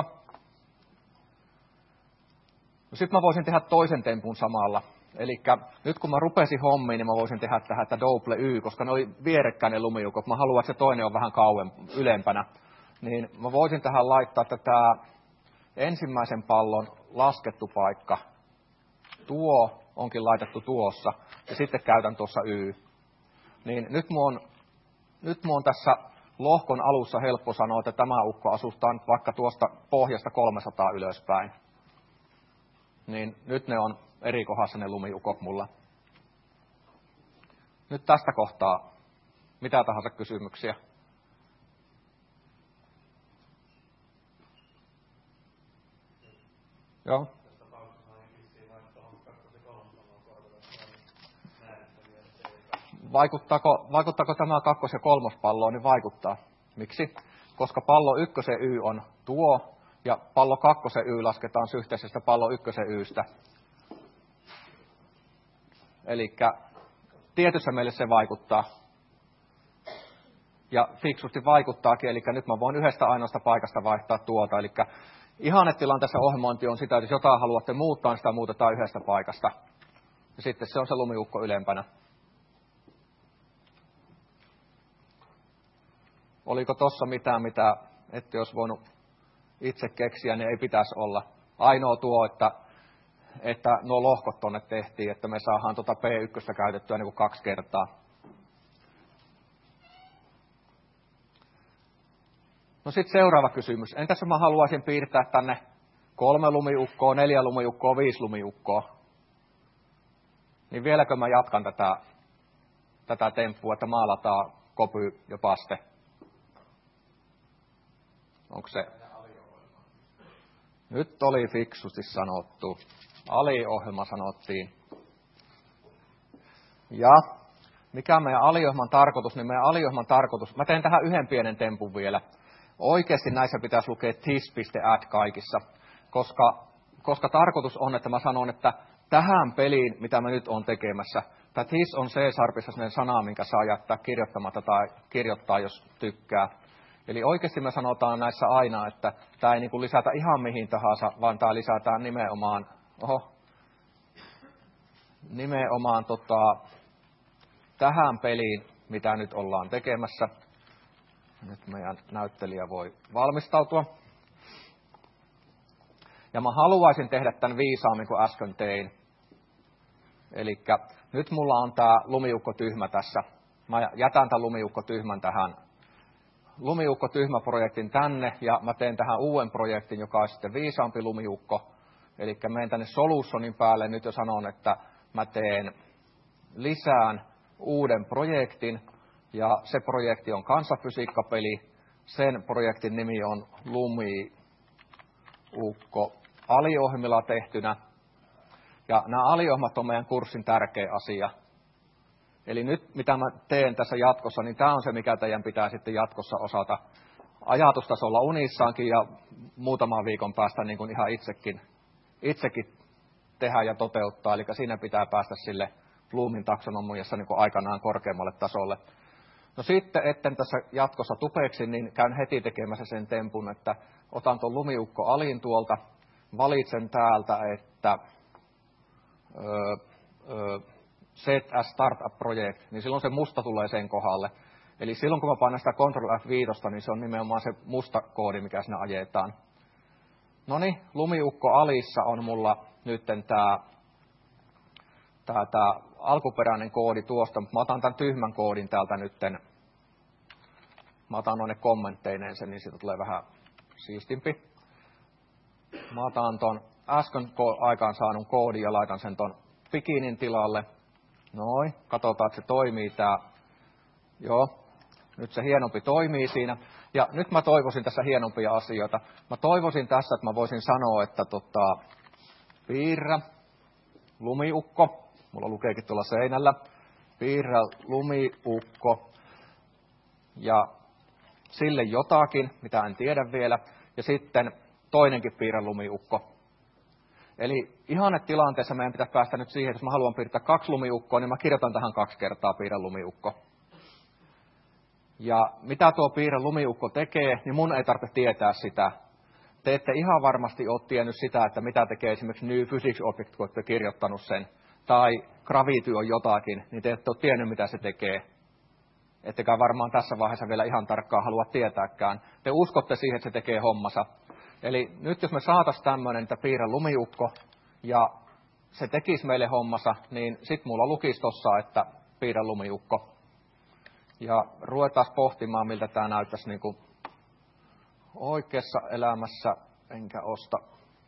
No sitten mä voisin tehdä toisen tempun samalla. Eli nyt kun mä rupesin hommiin, niin mä voisin tehdä tähän että double y, koska ne oli vierekkäin ne lumiukot. Mä haluan, että se toinen on vähän kauem, ylempänä. Niin mä voisin tähän laittaa, että tämä ensimmäisen pallon laskettu paikka, tuo onkin laitettu tuossa, ja sitten käytän tuossa y. Niin nyt mun on, nyt mun on tässä lohkon alussa helppo sanoa, että tämä ukko asustaa nyt vaikka tuosta pohjasta kolmesataa ylöspäin. Niin nyt ne on eri kohdassa ne lumiukot mulla. Nyt tästä kohtaa mitä tahansa kysymyksiä. Joo. Vaikuttaako, vaikuttaako tämä kakkos- ja kolmospalloon, niin vaikuttaa. Miksi? Koska pallo ykkösen y on tuo, ja pallo kakkosen y lasketaan yhteisestä pallo ykkösen ystä. Eli tietyssä meille se vaikuttaa. Ja fiksusti vaikuttaakin, eli nyt mä voin yhdestä ainoasta paikasta vaihtaa tuota. Eli ihannetilanteessa ohjelmointi on sitä, että jos jotain haluatte muuttaa, niin sitä muutetaan yhdestä paikasta. Ja sitten se on se lumiukko ylempänä. Oliko tossa mitään, mitä ette olisi voinut itse keksiä, niin ei pitäisi olla. Ainoa tuo, että, että nuo lohkot tuonne tehtiin, että me saadaan tuota P yksi käytettyä niin kuin kaksi kertaa. No sitten seuraava kysymys. Entäs mä haluaisin piirtää tänne kolme lumiukkoa, neljä lumiukkoa, viisi lumiukkoa? Niin vieläkö mä jatkan tätä, tätä temppua, että maalataan kopy ja paste? Onko se? Nyt oli fiksusti sanottu. Aliohjelma sanottiin. Ja mikä meidän aliohjelman tarkoitus, niin meidän aliohjelman tarkoitus, mä teen tähän yhden pienen tempun vielä. Oikeasti näissä pitäisi lukea tis.add kaikissa, koska, koska tarkoitus on, että mä sanon, että tähän peliin, mitä mä nyt on tekemässä, tämä tis on C-sharpissa sellainen sana, minkä saa jättää kirjoittamatta tai kirjoittaa, jos tykkää. Eli oikeasti me sanotaan näissä aina, että tämä ei niin kuin lisätä ihan mihin tahansa, vaan tämä lisätään nimenomaan, oho, nimenomaan tota, tähän peliin, mitä nyt ollaan tekemässä. Nyt meidän näyttelijä voi valmistautua. Ja mä haluaisin tehdä tämän viisaammin kuin äsken tein. Eli nyt mulla on tämä lumiukko tyhmä tässä. Mä jätän tämän lumiukko tyhmän tähän lumiukko tyhmä-projektin tänne, ja mä teen tähän uuden projektin, joka on sitten viisaampi lumiukko. Eli menen tänne Solutionin päälle nyt jo sanon, että mä teen lisään uuden projektin, ja se projekti on kansafysiikkapeli. Sen projektin nimi on lumiukko aliohjelmilla tehtynä. Ja nämä aliohjelmat on meidän kurssin tärkeä asia. Eli nyt mitä mä teen tässä jatkossa, niin tämä on se, mikä teidän pitää sitten jatkossa osata ajatustasolla unissaankin ja muutaman viikon päästä niin kuin ihan itsekin, itsekin tehdä ja toteuttaa. Eli siinä pitää päästä sille Bloomin taksonomiassa niin kuin aikanaan korkeammalle tasolle. No sitten, etten tässä jatkossa tupeksi, niin käyn heti tekemässä sen tempun, että otan tuon lumiukko-alin tuolta, valitsen täältä, että öö, öö, set as startup project, niin silloin se musta tulee sen kohdalle. Eli silloin kun mä painan sitä Control F viisi, niin se on nimenomaan se musta koodi, mikä siinä ajetaan. No niin, lumiukko-alissa on mulla nyt tämä tää, tää alkuperäinen koodi tuosta, mutta mä otan tämän tyhmän koodin täältä nytten. Mä otan noin ne kommentteineen sen, niin siitä tulee vähän siistimpi. Mä otan ton äsken aikaan saanun koodin ja laitan sen ton bikinin tilalle. Noin, katsotaan, että se toimii tää. Joo, nyt se hienompi toimii siinä. Ja nyt mä toivoisin tässä hienompia asioita. Mä toivoisin tässä, että mä voisin sanoa, että tota, piirrä lumiukko. Mulla lukeekin tuolla seinällä. Piirrä lumiukko. Ja sille jotakin, mitä en tiedä vielä. Ja sitten toinenkin piirrä lumiukko. Eli ihannetilanteessa meidän pitää päästä nyt siihen, että jos mä haluan piirtää kaksi lumiukkoa, niin mä kirjoitan tähän kaksi kertaa piirrä lumiukko. Ja mitä tuo piirrä lumiukko tekee, niin mun ei tarvitse tietää sitä. Te ette ihan varmasti ole tiennyt sitä, että mitä tekee esimerkiksi New Physics Object, kun olette kirjoittanut sen. Tai Gravity on jotakin, niin te ette ole tiennyt, mitä se tekee. Ettekä varmaan tässä vaiheessa vielä ihan tarkkaan halua tietääkään. Te uskotte siihen, että se tekee hommansa. Eli nyt jos me saataisiin tämmöinen, että piirrä lumiukko, ja se tekisi meille hommansa, niin sit mulla lukisi tossa, että piirrä lumiukko. Ja ruvetaan pohtimaan, miltä tämä näyttäisi niin kuin oikeassa elämässä, enkä osta.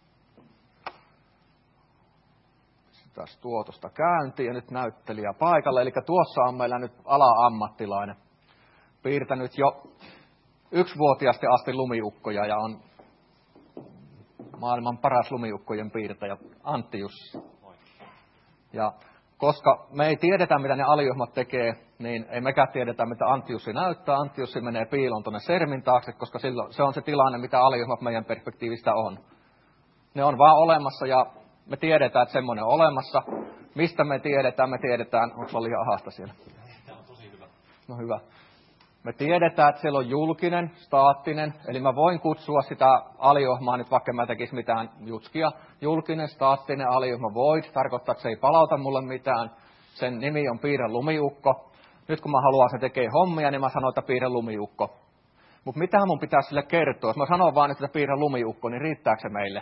Taas tuotosta käyntiin ja nyt näyttelijä paikalle. Eli tuossa on meillä nyt ala-ammattilainen. Piirtänyt jo yksivuotiaasti asti lumiukkoja ja on maailman paras lumiukkojen piirtäjä Antti Jussi. Ja koska me ei tiedetä, mitä ne alijohmat tekee, niin ei mekään tiedetä, mitä Antti Jussi näyttää. Antti Jussi menee piiloon tuonne sermin taakse, koska silloin se on se tilanne, mitä alijohmat meidän perspektiivistä on. Ne on vaan olemassa ja me tiedetään, että semmoinen on olemassa. Mistä me tiedetään? Me tiedetään, onko se oli liian ahasta siellä? Tämä on tosi hyvä. No hyvä. Me tiedetään, että siellä on julkinen, staattinen, eli mä voin kutsua sitä aliohmaa nyt, vaikka mä tekisi mitään jutskia. Julkinen, staattinen aliohma void, tarkoittaa, että se ei palauta mulle mitään. Sen nimi on piirrä lumiukko. Nyt kun mä haluan se tekee hommia, niin mä sanon, että piirrä lumiukko. Mutta mitä mun pitää sille kertoa? Jos mä sanon vaan, että piirrä lumiukko, niin riittääkö se meille?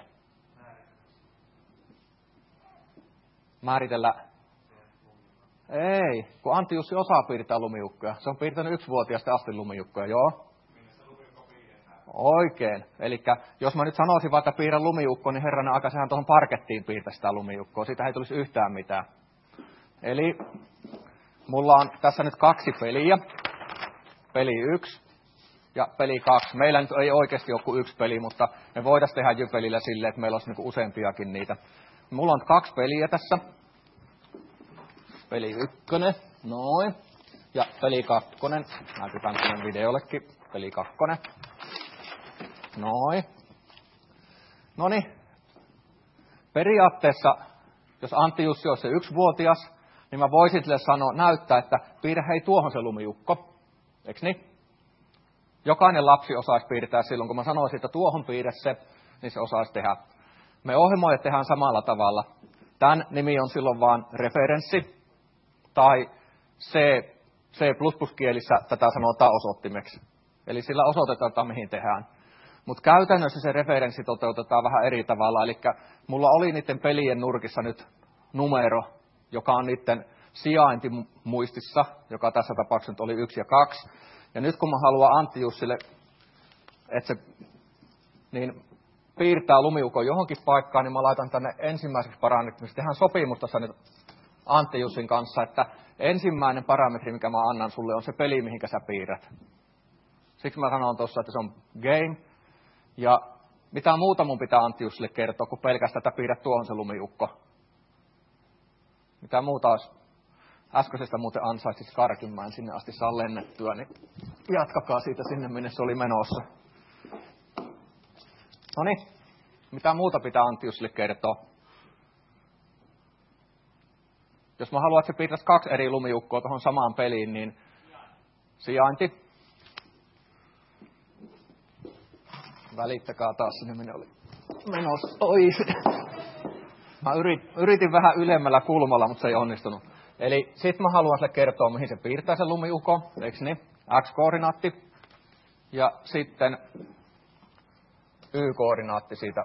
Määritellä. Ei, kun Antti Jussi osaa piirtää lumiukkoja. Se on piirtänyt yksivuotiaasta asti lumiukkoja, joo. Oikein. Eli jos mä nyt sanoisin vaikka piirrä lumiukko, niin herranen aika, sehän tuohon parkettiin piirtää sitä lumiukkoa. Siitä ei tulisi yhtään mitään. Eli mulla on tässä nyt kaksi peliä. Peli yksi ja peli kaksi. Meillä nyt ei oikeasti ole kuin yksi peli, mutta me voitaisiin tehdä Jypelillä silleen, että meillä olisi niinku useampiakin niitä. Mulla on kaksi peliä tässä. Peli ykkönen, noin. Ja peli kakkonen. Näytetään tuonne videollekin. Peli kakkonen. Noin. Noniin. Periaatteessa, jos Antti Jussi olisi se yksivuotias, niin mä voisin sille sanoa, näyttää, että piirrä hei tuohon se lumiukko. Eiks niin? Jokainen lapsi osaisi piirtää silloin, kun mä sanoisin, että tuohon piirrä se, niin se osaisi tehdä. Me ohjelmoijat tehdään samalla tavalla. Tämän nimi on silloin vaan referenssi, tai C, C++-kielissä tätä sanotaan osoittimeksi. Eli sillä osoitetaan, mihin tehdään. Mutta käytännössä se referenssi toteutetaan vähän eri tavalla. Eli mulla oli niiden pelien nurkissa nyt numero, joka on niiden sijaintimuistissa, joka tässä tapauksessa nyt oli yksi ja kaksi. Ja nyt kun mä haluan Antti Jussille, että se niin piirtää lumiukon johonkin paikkaan, niin mä laitan tänne ensimmäiseksi parametriksi. Tehdään sopimus tässä nyt Antti Jussin kanssa, että ensimmäinen parametri, mikä mä annan sulle, on se peli, mihinkä sä piirrät. Siksi mä sanon tuossa, että se on game. Ja mitä muuta mun pitää Antti Jussille kertoa, kun pelkästään, että piirrät tuohon se lumiukko. Mitä muuta olisi? Äskeisestä muuten ansaitsisi karkin, mä en sinne asti saa lennettyä, niin jatkakaa siitä sinne, minne se oli menossa. Noniin, mitä muuta pitää Antti Jussille kertoa? Jos mä haluan, että se piirtäisi kaksi eri lumiukkoa tuohon samaan peliin, niin sijainti. Välittäkää taas sinne, minne oli menossa. Oi. Mä yritin vähän ylemmällä kulmalla, mutta se ei onnistunut. Eli sit mä haluan sille kertoa, mihin se piirtää sen lumiukon, eikö niin? X-koordinaatti. Ja sitten Y-koordinaatti siitä.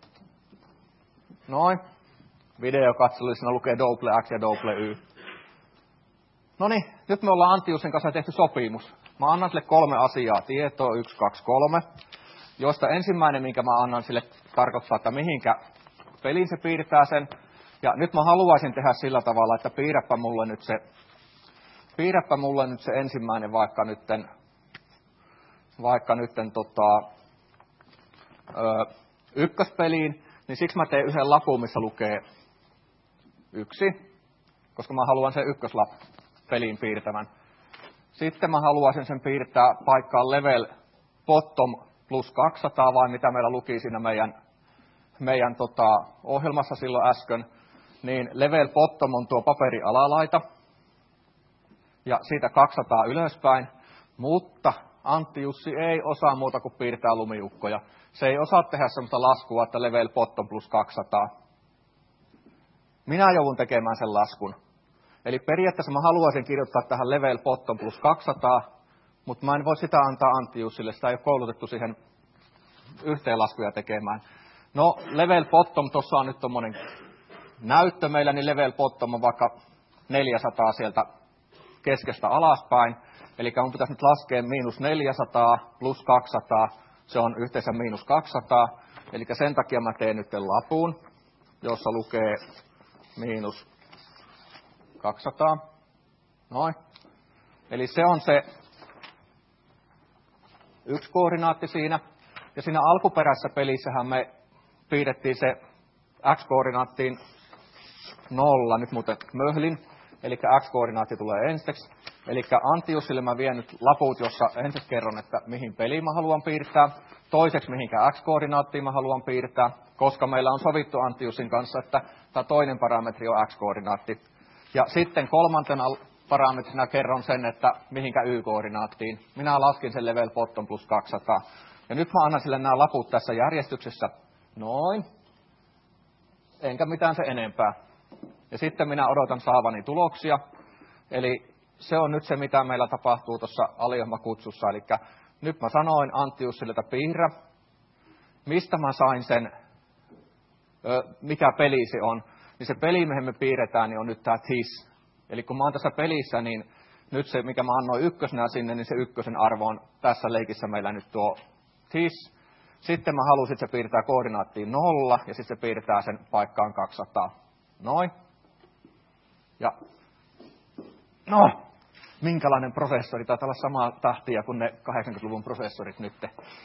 Noin. Videokatseluissa lukee double X ja double Y. Noniin, nyt me ollaan Antti Jussin kanssa tehty sopimus. Mä annan sille kolme asiaa, tietoa, yksi, kaksi, kolme. Josta ensimmäinen, minkä mä annan sille, tarkoittaa, että mihinkä peliin se piirtää sen. Ja nyt mä haluaisin tehdä sillä tavalla, että piirräpä mulle nyt se, piirräpä mulle nyt se ensimmäinen vaikka nytten, vaikka nytten tota, ö, ykköspeliin, niin siksi mä teen yhden lapun, missä lukee yksi, koska mä haluan sen ykköspeliin piirtävän. Sitten mä haluaisin sen piirtää paikkaan level bottom plus kaksisataa, vai mitä meillä luki siinä meidän, meidän tota, ohjelmassa silloin äsken, niin level bottom on tuo paperi alalaita, ja siitä kaksisataa ylöspäin, mutta Antti Jussi ei osaa muuta kuin piirtää lumiukkoja. Se ei osaa tehdä sellaista laskua, että level bottom plus kaksisataa. Minä joudun tekemään sen laskun. Eli periaatteessa mä haluaisin kirjoittaa tähän level bottom plus kaksisataa, mutta mä en voi sitä antaa Antti Jussille, sitä ei ole koulutettu siihen yhteenlaskuja tekemään. No, level bottom, tuossa on nyt tommonen näyttö meillä, niin level bottom on vaikka neljäsataa sieltä keskestä alaspäin. Eli mun pitäisi nyt laskea miinus neljäsataa plus kaksisataa, se on yhteensä miinus kaksisataa. Eli sen takia mä teen nyt lapun, jossa lukee miinus kaksisataa. Noin. Eli se on se yksi koordinaatti siinä. Ja siinä alkuperäisessä pelissähän me piirrettiin se x-koordinaattiin nolla, nyt muuten möhlin. Eli x-koordinaatti tulee ensiksi. Eli Antti Jussille mä vien nyt laput, jossa ensin kerron, että mihin peliin mä haluan piirtää. Toiseksi mihinkä x-koordinaattiin mä haluan piirtää, koska meillä on sovittu Antti Jussin kanssa, että tämä toinen parametri on x-koordinaatti. Ja sitten kolmantena parametrina kerron sen, että mihinkä y-koordinaattiin. Minä laskin sen level bottom plus kaksisataa. Ja nyt mä annan sille nämä laput tässä järjestyksessä. Noin. Enkä mitään se enempää. Ja sitten minä odotan saavani tuloksia. Eli se on nyt se, mitä meillä tapahtuu tuossa aliohjelmakutsussa. Eli nyt mä sanoin Antti Jussille, että piirrä. Mistä mä sain sen, mikä peli se on. Niin se peli, mihin me piirretään, niin on nyt tämä this. Eli kun mä oon tässä pelissä, niin nyt se, mikä mä annoin ykkösenä sinne, niin se ykkösen arvo on tässä leikissä meillä nyt tuo this. Sitten mä halusin, että se piirtää koordinaattiin nolla, ja sitten se piirtää sen paikkaan kaksisataa. Noin. Ja no, minkälainen prosessori? Taitaa olla samaa tahtia kuin ne kahdeksankymmentäluvun prosessorit nyt.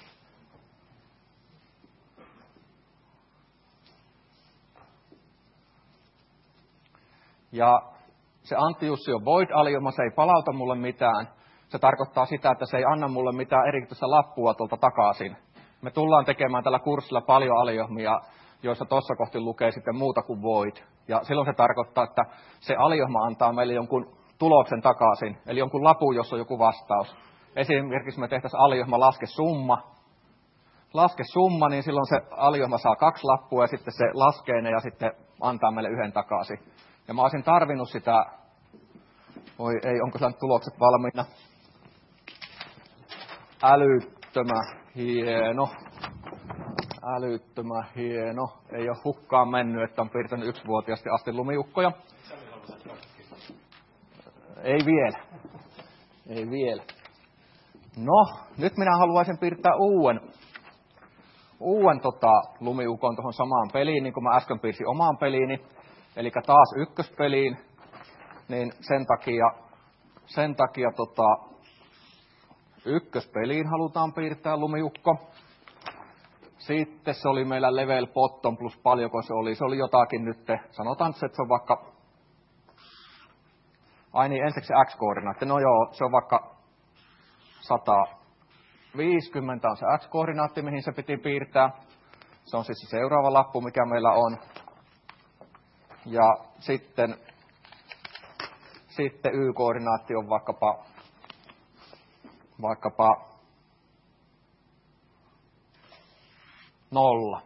Ja se Antti Jussi on void-aliohjelma, se ei palauta mulle mitään. Se tarkoittaa sitä, että se ei anna mulle mitään erityistä lappua tuolta takaisin. Me tullaan tekemään tällä kurssilla paljon aliohjelmia, joissa tuossa kohti lukee sitten muuta kuin void. Ja silloin se tarkoittaa, että se aliohjelma antaa meille jonkun tuloksen takaisin, eli jonkun lapun, jossa on joku vastaus. Esimerkiksi me tehtäisiin aliohjelma laske summa. Laske summa, niin silloin se aliohjelma saa kaksi lappua ja sitten se laskee ne ja sitten antaa meille yhden takaisin. Ja mä olisin tarvinnut sitä, oi ei, onko sillä tulokset valmiina? Älyttömän hieno. Älyttömän hieno. Ei ole hukkaan mennyt, että on piirtänyt yksivuotiaasti asti lumiukkoja. Ei vielä. Ei vielä. No, nyt minä haluaisin piirtää uuden, uuden tota, lumiukon tuohon samaan peliin, niin kuin mä äsken piirsin omaan peliini. Eli taas ykköspeliin, niin sen takia, sen takia tota, ykköspeliin halutaan piirtää lumiukko. Sitten se oli meillä level bottom plus paljonko se oli. Se oli jotakin nyt, sanotaan, että se on vaikka, ai niin, ensiksi x-koordinaatti. No joo, se on vaikka sata viisikymmentä on se x-koordinaatti, mihin se piti piirtää. Se on siis se seuraava lappu, mikä meillä on. Ja sitten sitten Y-koordinaatti on vaikkapa, vaikkapa nolla.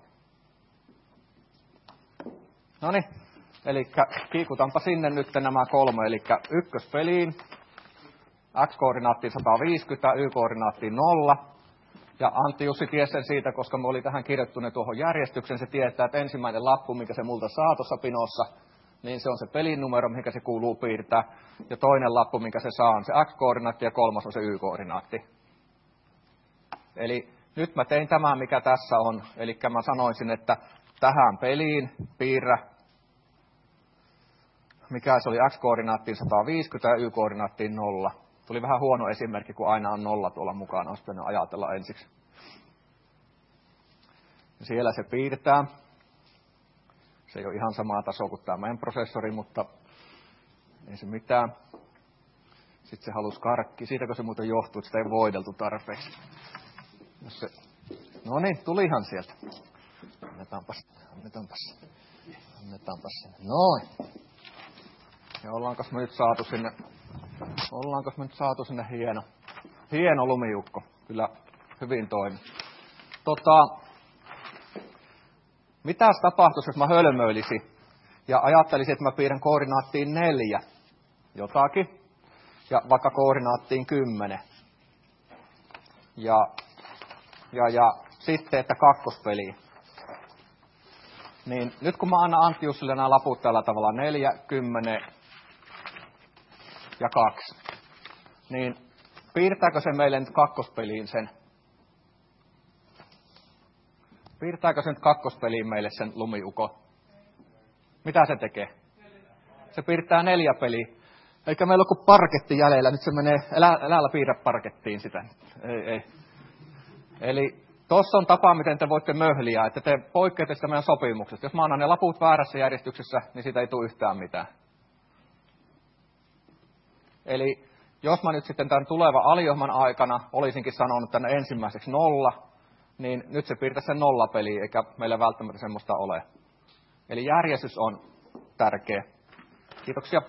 Noniin, eli kiikutanpa sinne nyt nämä kolme, eli ykköspeliin, X-koordinaattiin sata viisikymmentä, Y-koordinaattiin nolla. Ja Antti Jussi tiesi sen siitä, koska me oli tähän kirjoittu ne tuohon järjestykseen. Se tietää, että ensimmäinen lappu, mikä se multa saa tuossa pinossa, niin se on se pelin numero, mikä se kuuluu piirtää. Ja toinen lappu, mikä se saa, on se X-koordinaatti ja kolmas on se Y-koordinaatti. Eli nyt mä tein tämän, mikä tässä on. Eli mä sanoisin, että tähän peliin piirrä, mikä se oli X-koordinaattiin sata viisikymmentä ja Y-koordinaattiin nolla. Tuli vähän huono esimerkki, kun aina on nolla tuolla mukana, olisi pitänyt ajatella ensiksi. Ja siellä se piirtää. Se ei ole ihan samaa tasoa kuin tämä meidän prosessori, mutta ei se mitään. Sitten se halusi karkki. Siitäkö se muuten johtuu, että sitä ei voideltu tarpeeksi. Se... No niin, tulihan sieltä. Annetaanpas, annetaanpas, annetaanpas sinne. Noin. Ja ollaanko me nyt saatu sinne, ollaanko me nyt saatu sinne hieno, hieno lumiukko. Kyllä hyvin toimi. Tota, mitäs tapahtuisi, jos mä hölmöilisin ja ajattelisin, että mä piirrän koordinaattiin neljä jotakin ja vaikka koordinaattiin kymmenen. Ja, ja, ja sitten, että kakkospeliin. Niin nyt kun mä annan Antti Jussille nämä laput tällä tavalla neljä, kymmenen ja kaksi, niin piirtääkö se meille nyt kakkospeliin sen? Piirtääkö se nyt kakkospeliin meille sen lumiukon? Mitä se tekee? Se piirtää neljä peliä. Eikä meillä ole kuin parketti jäljellä. Nyt se menee, älä, älä piirrä parkettiin sitä. Ei, ei. Eli tuossa on tapa, miten te voitte möhliä, että te poikkeatte sitä meidän sopimuksesta. Jos mä annan ne laput väärässä järjestyksessä, niin siitä ei tule yhtään mitään. Eli jos mä nyt sitten tämän tulevan aliohman aikana olisinkin sanonut tänne ensimmäiseksi nolla, niin nyt se piirtää sen nollapeliä, eikä meillä välttämättä semmoista ole. Eli järjestys on tärkeä. Kiitoksia.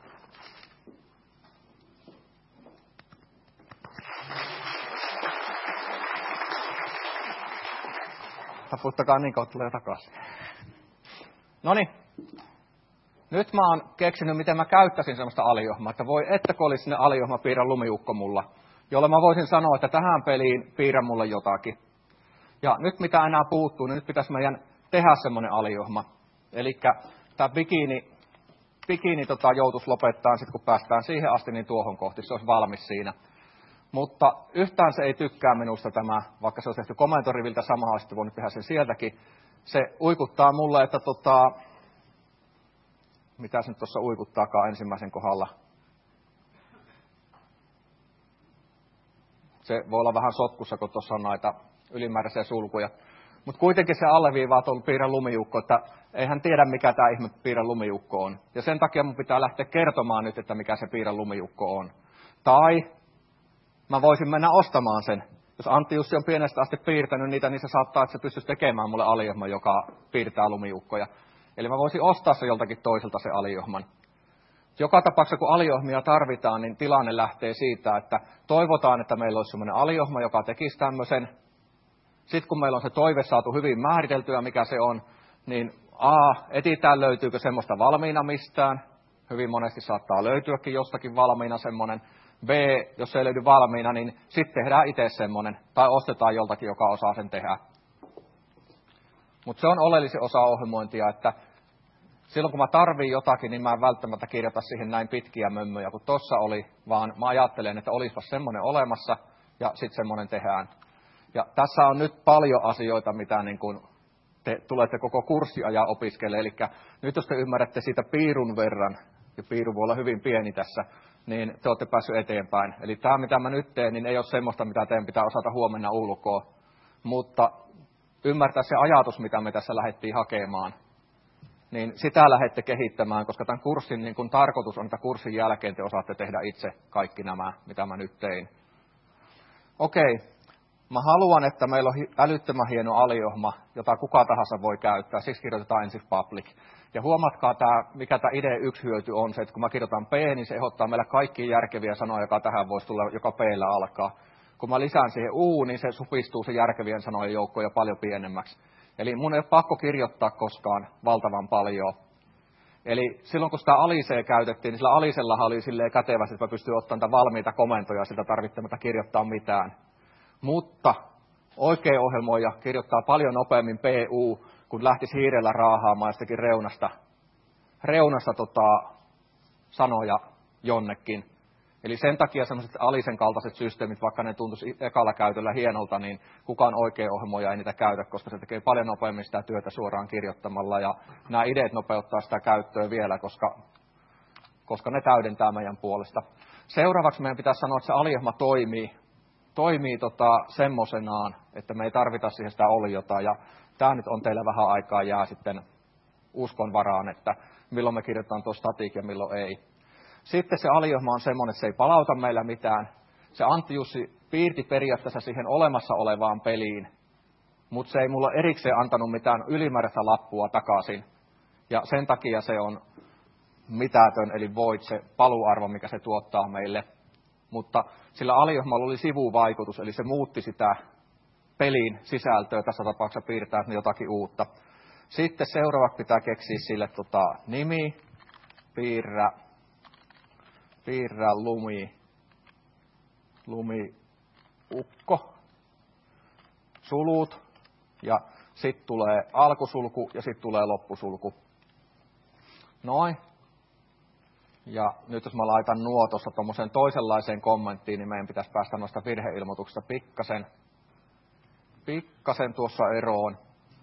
Taputtakaa niin kauan tulee takaisin. Noniin. Nyt mä oon keksinyt, miten mä käyttäisin semmoista aliohmaa, että voi ettäkö olisi sinne aliohma piirrä lumiukko mulla, jolle mä voisin sanoa, että tähän peliin piirrä mulle jotakin. Ja nyt mitä enää puuttuu, niin nyt pitäisi meidän tehdä semmoinen aliohma. Eli tämä bikini, bikini tota, joutuisi lopettaa, sitten kun päästään siihen asti, niin tuohon kohti, se olisi valmis siinä. Mutta yhtään se ei tykkää minusta tämä, vaikka se olisi tehty komentoriviltä samaa, olisi voinut tehdä sen sieltäkin. Se uikuttaa mulle, että tota, mitä se nyt tuossa uikuttaakaan ensimmäisen kohdalla. Se voi olla vähän sotkussa, kun tuossa on näitä ylimääräisiä sulkuja. Mutta kuitenkin se alleviivaa tuon piirrän lumiukko, että eihän tiedä mikä tämä ihme piirrän lumiukko on. Ja sen takia mun pitää lähteä kertomaan nyt, että mikä se piirrän lumiukko on. Tai mä voisin mennä ostamaan sen. Jos Antti Jussi on pienestä asti piirtänyt niitä, niin se saattaa, että se pystyisi tekemään mulle aliohman, joka piirtää lumiukkoja. Eli mä voisin ostaa se joltakin toiselta se aliohman. Joka tapauksessa, kun aliohmia tarvitaan, niin tilanne lähtee siitä, että toivotaan, että meillä olisi sellainen aliohma, joka tekisi tämmöisen. Sitten kun meillä on se toive saatu hyvin määriteltyä, mikä se on, niin A, etsitään löytyykö semmoista valmiina mistään. Hyvin monesti saattaa löytyäkin jostakin valmiina semmoinen. B, jos ei löydy valmiina, niin sitten tehdään itse semmoinen. Tai ostetaan joltakin, joka osaa sen tehdä. Mutta se on oleellinen osa ohjelmointia, että silloin kun mä tarviin jotakin, niin mä en välttämättä kirjoita siihen näin pitkiä mömmöjä kuin tossa oli, vaan mä ajattelen, että olisipa semmoinen olemassa ja sitten semmoinen tehdään. Ja tässä on nyt paljon asioita, mitä niin kun te tulette koko kurssiajan opiskelemaan. Eli nyt jos te ymmärrätte siitä piirun verran, ja piiru voi olla hyvin pieni tässä, niin te olette päässeet eteenpäin. Eli tämä, mitä mä nyt teen, niin ei ole semmoista, mitä teidän pitää osata huomenna ulkoa. Mutta ymmärtää se ajatus, mitä me tässä lähdettiin hakemaan, niin sitä lähdette kehittämään, koska tämän kurssin niin kun tarkoitus on, että kurssin jälkeen te osaatte tehdä itse kaikki nämä, mitä mä nyt tein. Okei. Mä haluan, että meillä on älyttömän hieno aliohma, jota kuka tahansa voi käyttää. Siksi kirjoitetaan ensin public. Ja huomatkaa, tämä, mikä tämä idea yksi hyöty on se, että kun mä kirjoitan P, niin se ehdottaa meillä kaikkia järkeviä sanoja, joka tähän voisi tulla, joka P:llä alkaa. Kun mä lisään siihen U, niin se supistuu se järkevien sanojen joukko jo paljon pienemmäksi. Eli mun ei ole pakko kirjoittaa koskaan valtavan paljon. Eli silloin kun sitä alisee käytettiin, niin sillä alisellahan oli silleen kätevästi, että mä pystyin ottamaan valmiita komentoja sitä tarvittamatta kirjoittaa mitään. Mutta oikea ohjelmoija kirjoittaa paljon nopeammin P U, kun lähtisi hiirellä raahaamaan jostakin reunasta, reunasta tota, sanoja jonnekin. Eli sen takia sellaiset alisen kaltaiset systeemit, vaikka ne tuntuisi ekalla käytöllä hienolta, niin kukaan oikea ohjelmoija ei niitä käytä, koska se tekee paljon nopeammin sitä työtä suoraan kirjoittamalla. Ja nämä ideat nopeuttaa sitä käyttöä vielä, koska, koska ne täydentää meidän puolesta. Seuraavaksi meidän pitäisi sanoa, että se aliohjelma toimii. toimii tota, semmoisenaan, että me ei tarvita siihen sitä oliota. Ja tämä nyt on teillä vähän aikaa jää sitten uskon varaan, että milloin me kirjoitetaan tuo static ja milloin ei. Sitten se aliohjelma on semmoinen, että se ei palauta meillä mitään. Se Antti Jussi piirti periaatteessa siihen olemassa olevaan peliin, mutta se ei mulla erikseen antanut mitään ylimääräistä lappua takaisin. Ja sen takia se on mitätön, eli void, se paluarvo, mikä se tuottaa meille. Mutta sillä aliohjelmalla oli sivuvaikutus, eli se muutti sitä pelin sisältöä, tässä tapauksessa piirtää jotakin uutta. Sitten seuraavaksi pitää keksiä sille tota, nimi, piirrä, piirrä lumi, lumiukko, sulut, ja sitten tulee alkusulku ja sitten tulee loppusulku. Noin. Ja nyt jos mä laitan nuo tuossa tuommoiseen toisenlaiseen kommenttiin, niin meidän pitäisi päästä noista virheilmoituksista pikkasen, pikkasen tuossa eroon.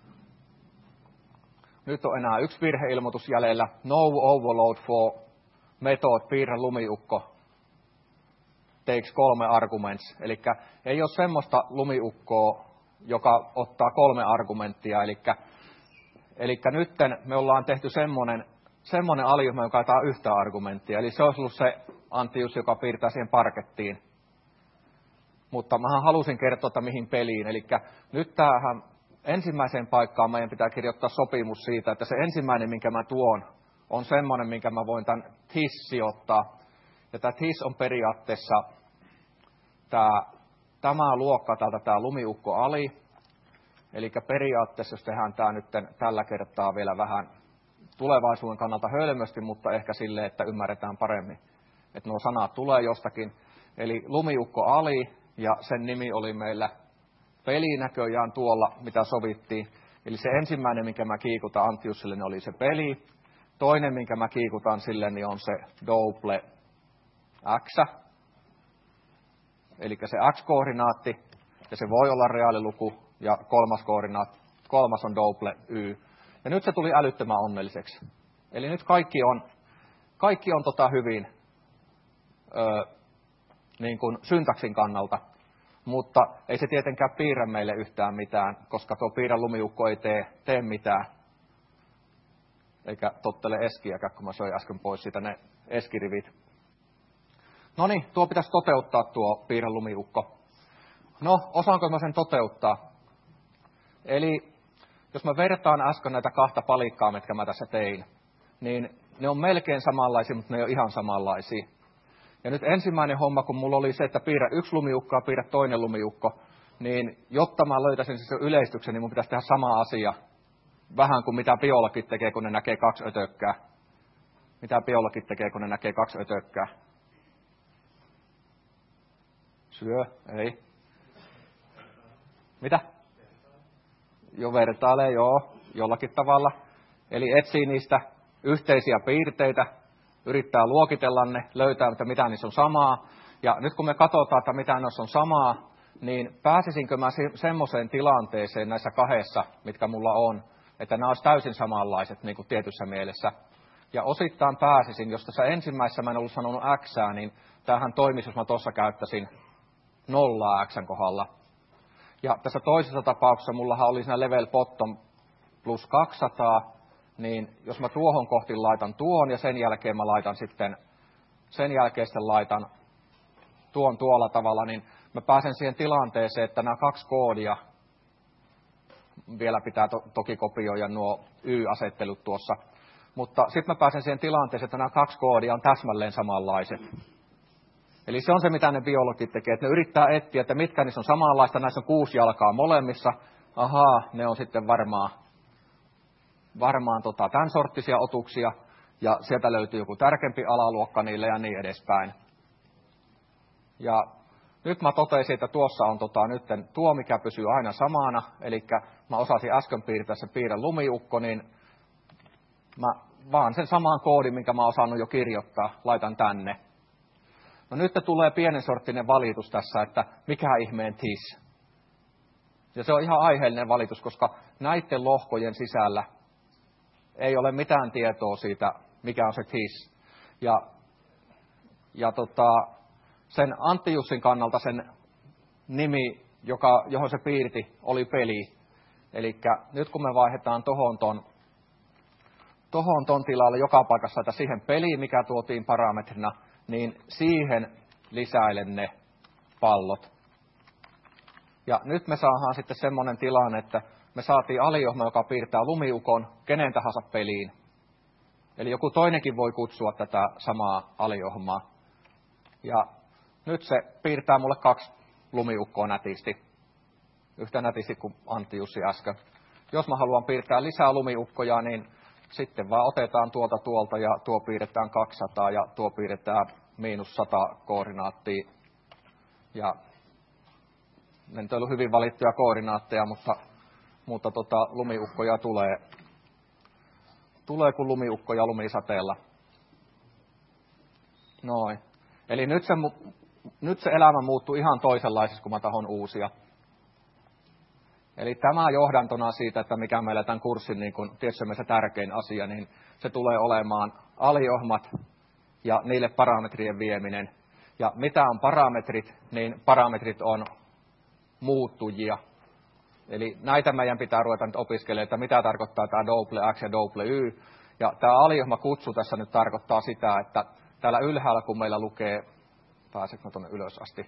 Nyt on enää yksi virheilmoitus jäljellä. No overload for method piirrä lumiukko takes kolme arguments. Eli ei ole semmoista lumiukkoa, joka ottaa kolme argumenttia. Eli, eli nyt me ollaan tehty semmoinen, semmoinen aliohjelma, joka ei taa yhtä argumenttia. Eli se olisi ollut se Antti Jussi, joka piirtää siihen parkettiin. Mutta mä halusin kertoa, että mihin peliin. Eli nyt tähän ensimmäiseen paikkaan meidän pitää kirjoittaa sopimus siitä, että se ensimmäinen, minkä mä tuon, on semmoinen, minkä mä voin tämän this sijoittaa. Ja tämä this on periaatteessa tämä, tämä luokka täältä, tämä lumiukko ali. Eli periaatteessa, jos tehdään tämä nyt tällä kertaa vielä vähän tulevaisuuden kannalta hölmösti, mutta ehkä silleen, että ymmärretään paremmin, että nuo sanat tulee jostakin. Eli lumiukko ali, ja sen nimi oli meillä peli näköjään tuolla, mitä sovittiin. Eli se ensimmäinen, minkä mä kiikutan Antti Jussille, niin oli se peli. Toinen, minkä mä kiikutan sille, niin on se double x. Eli se x-koordinaatti, ja se voi olla reaaliluku, ja kolmas koordinaatti, kolmas on double y. Ja nyt se tuli älyttömän onnelliseksi. Eli nyt kaikki on, kaikki on tota hyvin ö, niin kuin syntaksin kannalta. Mutta ei se tietenkään piirrä meille yhtään mitään, koska tuo piirrä lumiukko ei tee, tee mitään. Eikä tottele eskiäkään, kun mä söin äsken pois siitä ne eskirivit. No niin, tuo pitäisi toteuttaa tuo piirrä lumiukko. No, osaanko mä sen toteuttaa? Eli jos mä vertaan äsken näitä kahta palikkaa, mitkä mä tässä tein, niin ne on melkein samanlaisia, mutta ne ei ole ihan samanlaisia. Ja nyt ensimmäinen homma, kun mulla oli se, että piirrä yksi lumiukko ja piirrä toinen lumiukko, niin jotta mä löytäisin sen yleistyksen, niin mun pitäisi tehdä sama asia. Vähän kuin mitä biologit tekee, kun ne näkee kaksi ötökkää. Mitä biologit tekee, kun ne näkee kaksi ötökkää? Syö? Ei. Mitä? Jo vertailee, joo, jollakin tavalla. Eli etsii niistä yhteisiä piirteitä, yrittää luokitella ne, löytää, että mitä niissä on samaa. Ja nyt kun me katsotaan, että mitä niissä on samaa, niin pääsisinkö mä semmoiseen tilanteeseen näissä kahdessa, mitkä mulla on, että nämä olisi täysin samanlaiset niin kuin tietyssä mielessä. Ja osittain pääsisin, jos tässä ensimmäisessä mä en ollut sanonut xää, niin tämähän toimisi, jos mä tuossa käyttäisin nollaa xn kohdalla. Ja tässä toisessa tapauksessa mullahan oli siinä level bottom plus kaksisataa, niin jos mä tuohon kohti laitan tuon ja sen jälkeen mä laitan sitten, sen jälkeen sitten laitan tuon tuolla tavalla, niin mä pääsen siihen tilanteeseen, että nämä kaksi koodia, vielä pitää to- toki kopioida nuo Y-asettelut tuossa, mutta sitten mä pääsen siihen tilanteeseen, että nämä kaksi koodia on täsmälleen samanlaiset. Eli se on se, mitä ne biologit tekee, että ne yrittää etsiä, että mitkä niissä on samanlaista, näissä on kuusi jalkaa molemmissa, ahaa, ne on sitten varmaan, varmaan tota, tämän sorttisia otuksia, ja sieltä löytyy joku tärkeämpi alaluokka niille ja niin edespäin. Ja nyt mä totesin, että tuossa on tota, nyt tuo, mikä pysyy aina samana, eli mä osasin äsken piirtää se piirre lumiukko, niin mä vaan sen saman koodin, minkä mä oon osannut jo kirjoittaa, laitan tänne. No nyt tulee pienen sorttinen valitus tässä, että mikä ihmeen tis. Ja se on ihan aiheellinen valitus, koska näiden lohkojen sisällä ei ole mitään tietoa siitä, mikä on se tis. Ja, ja tota, sen Antti Jussin kannalta sen nimi, joka, johon se piirti, oli peli. Eli nyt kun me vaihdetaan tohon ton, tohon ton tilalle joka paikassa, että siihen peliin, mikä tuotiin parametrina, niin siihen lisäilen ne pallot. Ja nyt me saadaan sitten semmoinen tilanne, että me saatiin aliohma, joka piirtää lumiukon kenen tahansa peliin. Eli joku toinenkin voi kutsua tätä samaa aliohmaa. Ja nyt se piirtää mulle kaksi lumiukkoa nätisti. Yhtä nätisti kuin Antti Jussi äsken. Jos mä haluan piirtää lisää lumiukkoja, niin sitten vaan otetaan tuolta tuolta ja tuo piirretään kaksisataa ja tuo piirretään miinus sata koordinaattia. Ja ne nyt on ollut hyvin valittuja koordinaatteja, mutta, mutta tota, lumiukkoja tulee, tulee kuin lumiukkoja lumisateella. Noin. Eli nyt se, nyt se elämä muuttuu ihan toisenlaiseksi, kun mä tahon uusia. Eli tämä johdantona siitä, että mikä meillä tämän kurssin niin kun, tietysti se tärkein asia, niin se tulee olemaan aliohmat ja niille parametrien vieminen. Ja mitä on parametrit, niin parametrit on muuttujia. Eli näitä meidän pitää ruveta nyt opiskelemaan, että mitä tarkoittaa tämä double x ja double y. Ja tämä aliohmakutsu tässä nyt tarkoittaa sitä, että täällä ylhäällä kun meillä lukee, pääsekö tuonne ylös asti?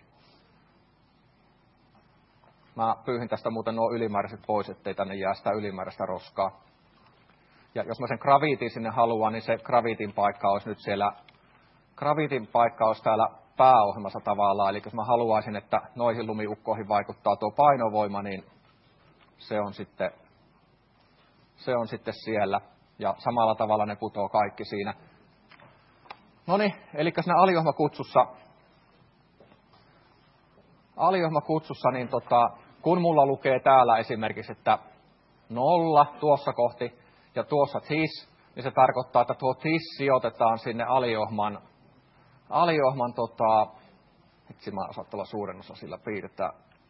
Mä pyyhin tästä muuten nuo ylimääräiset pois, ettei tänne jää sitä ylimääräistä roskaa. Ja jos mä sen graviitin sinne haluan, niin se graviitin paikka olisi nyt siellä, graviitin paikka olisi täällä pääohjelmassa tavallaan. Eli jos mä haluaisin, että noihin lumiukkoihin vaikuttaa tuo painovoima, niin se on sitten, se on sitten siellä. Ja samalla tavalla ne putoo kaikki siinä. Noniin, eli siinä aliohmakutsussa, aliohmakutsussa, niin tota, kun mulla lukee täällä esimerkiksi, että nolla tuossa kohti ja tuossa tis, niin se tarkoittaa, että tuo tis sijoitetaan sinne aliohman, aliohman tota, itse mä osaan olla suurennossa sillä piirtää.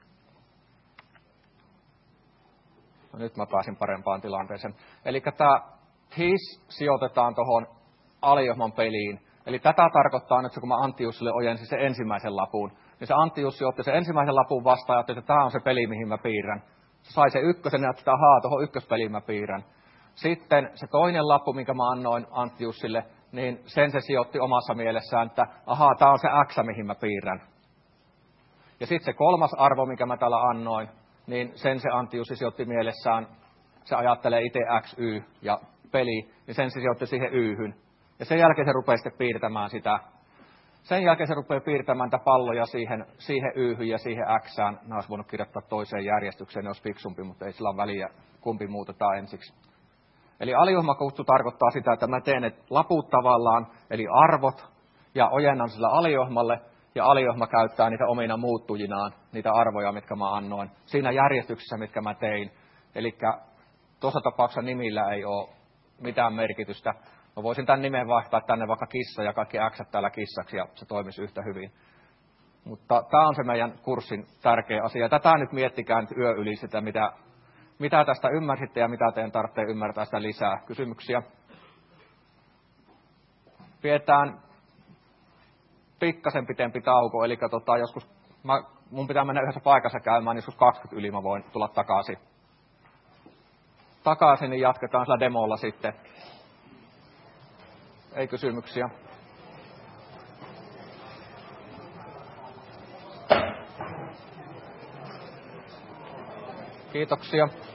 No, nyt mä pääsin parempaan tilanteeseen. Eli tämä tis sijoitetaan tuohon aliohman peliin. Eli tätä tarkoittaa nyt, kun mä Antti Jussille ojensin sen ensimmäisen lapun, niin se Antti Jussi otti sen ensimmäisen lapun vastaan ja otti, että tämä on se peli, mihin mä piirrän. Se sai se ykkösen ja että ahaa, tuohon ykköspeliin mä piirrän. Sitten se toinen lappu, minkä mä annoin Antti Jussille, niin sen se sijoitti omassa mielessään, että ahaa, tämä on se X, mihin mä piirrän. Ja sitten se kolmas arvo, minkä mä täällä annoin, niin sen se Antti Jussi sijoitti mielessään, se ajattelee itse X, Y ja peli, niin sen se sijoitti siihen Y:hyn. Ja sen jälkeen se rupeaa sitten piirtämään sitä. Sen jälkeen se rupeaa piirtämään niitä palloja siihen, siihen Y:hyn ja siihen Xään. Nämä olisi voinut kirjoittaa toiseen järjestykseen, ne olisi fiksumpi, mutta ei sillä ole väliä, kumpi muutetaan ensiksi. Eli aliohmakutsu tarkoittaa sitä, että mä teen ne laput tavallaan, eli arvot, ja ojennan sillä aliohmalle, ja aliohma käyttää niitä omina muuttujinaan, niitä arvoja, mitkä mä annoin, siinä järjestyksessä, mitkä mä tein. Eli tuossa tapauksessa nimillä ei ole mitään merkitystä. Mä voisin tämän nimen vaihtaa tänne vaikka kissa ja kaikki X täällä kissaksi ja se toimisi yhtä hyvin. Mutta tämä on se meidän kurssin tärkeä asia. Tätä nyt miettikää nyt yö yli sitä, mitä, mitä tästä ymmärsitte ja mitä teidän tarvitsee ymmärtää sitä lisää. Kysymyksiä? Pidetään pikkasen pitempi tauko, eli tota, joskus mä, mun pitää mennä yhdessä paikassa käymään, niin joskus kaksikymmentä yli mä voin tulla takaisin. Takaisin, niin jatketaan sillä demolla sitten. Ei kysymyksiä. Kiitoksia.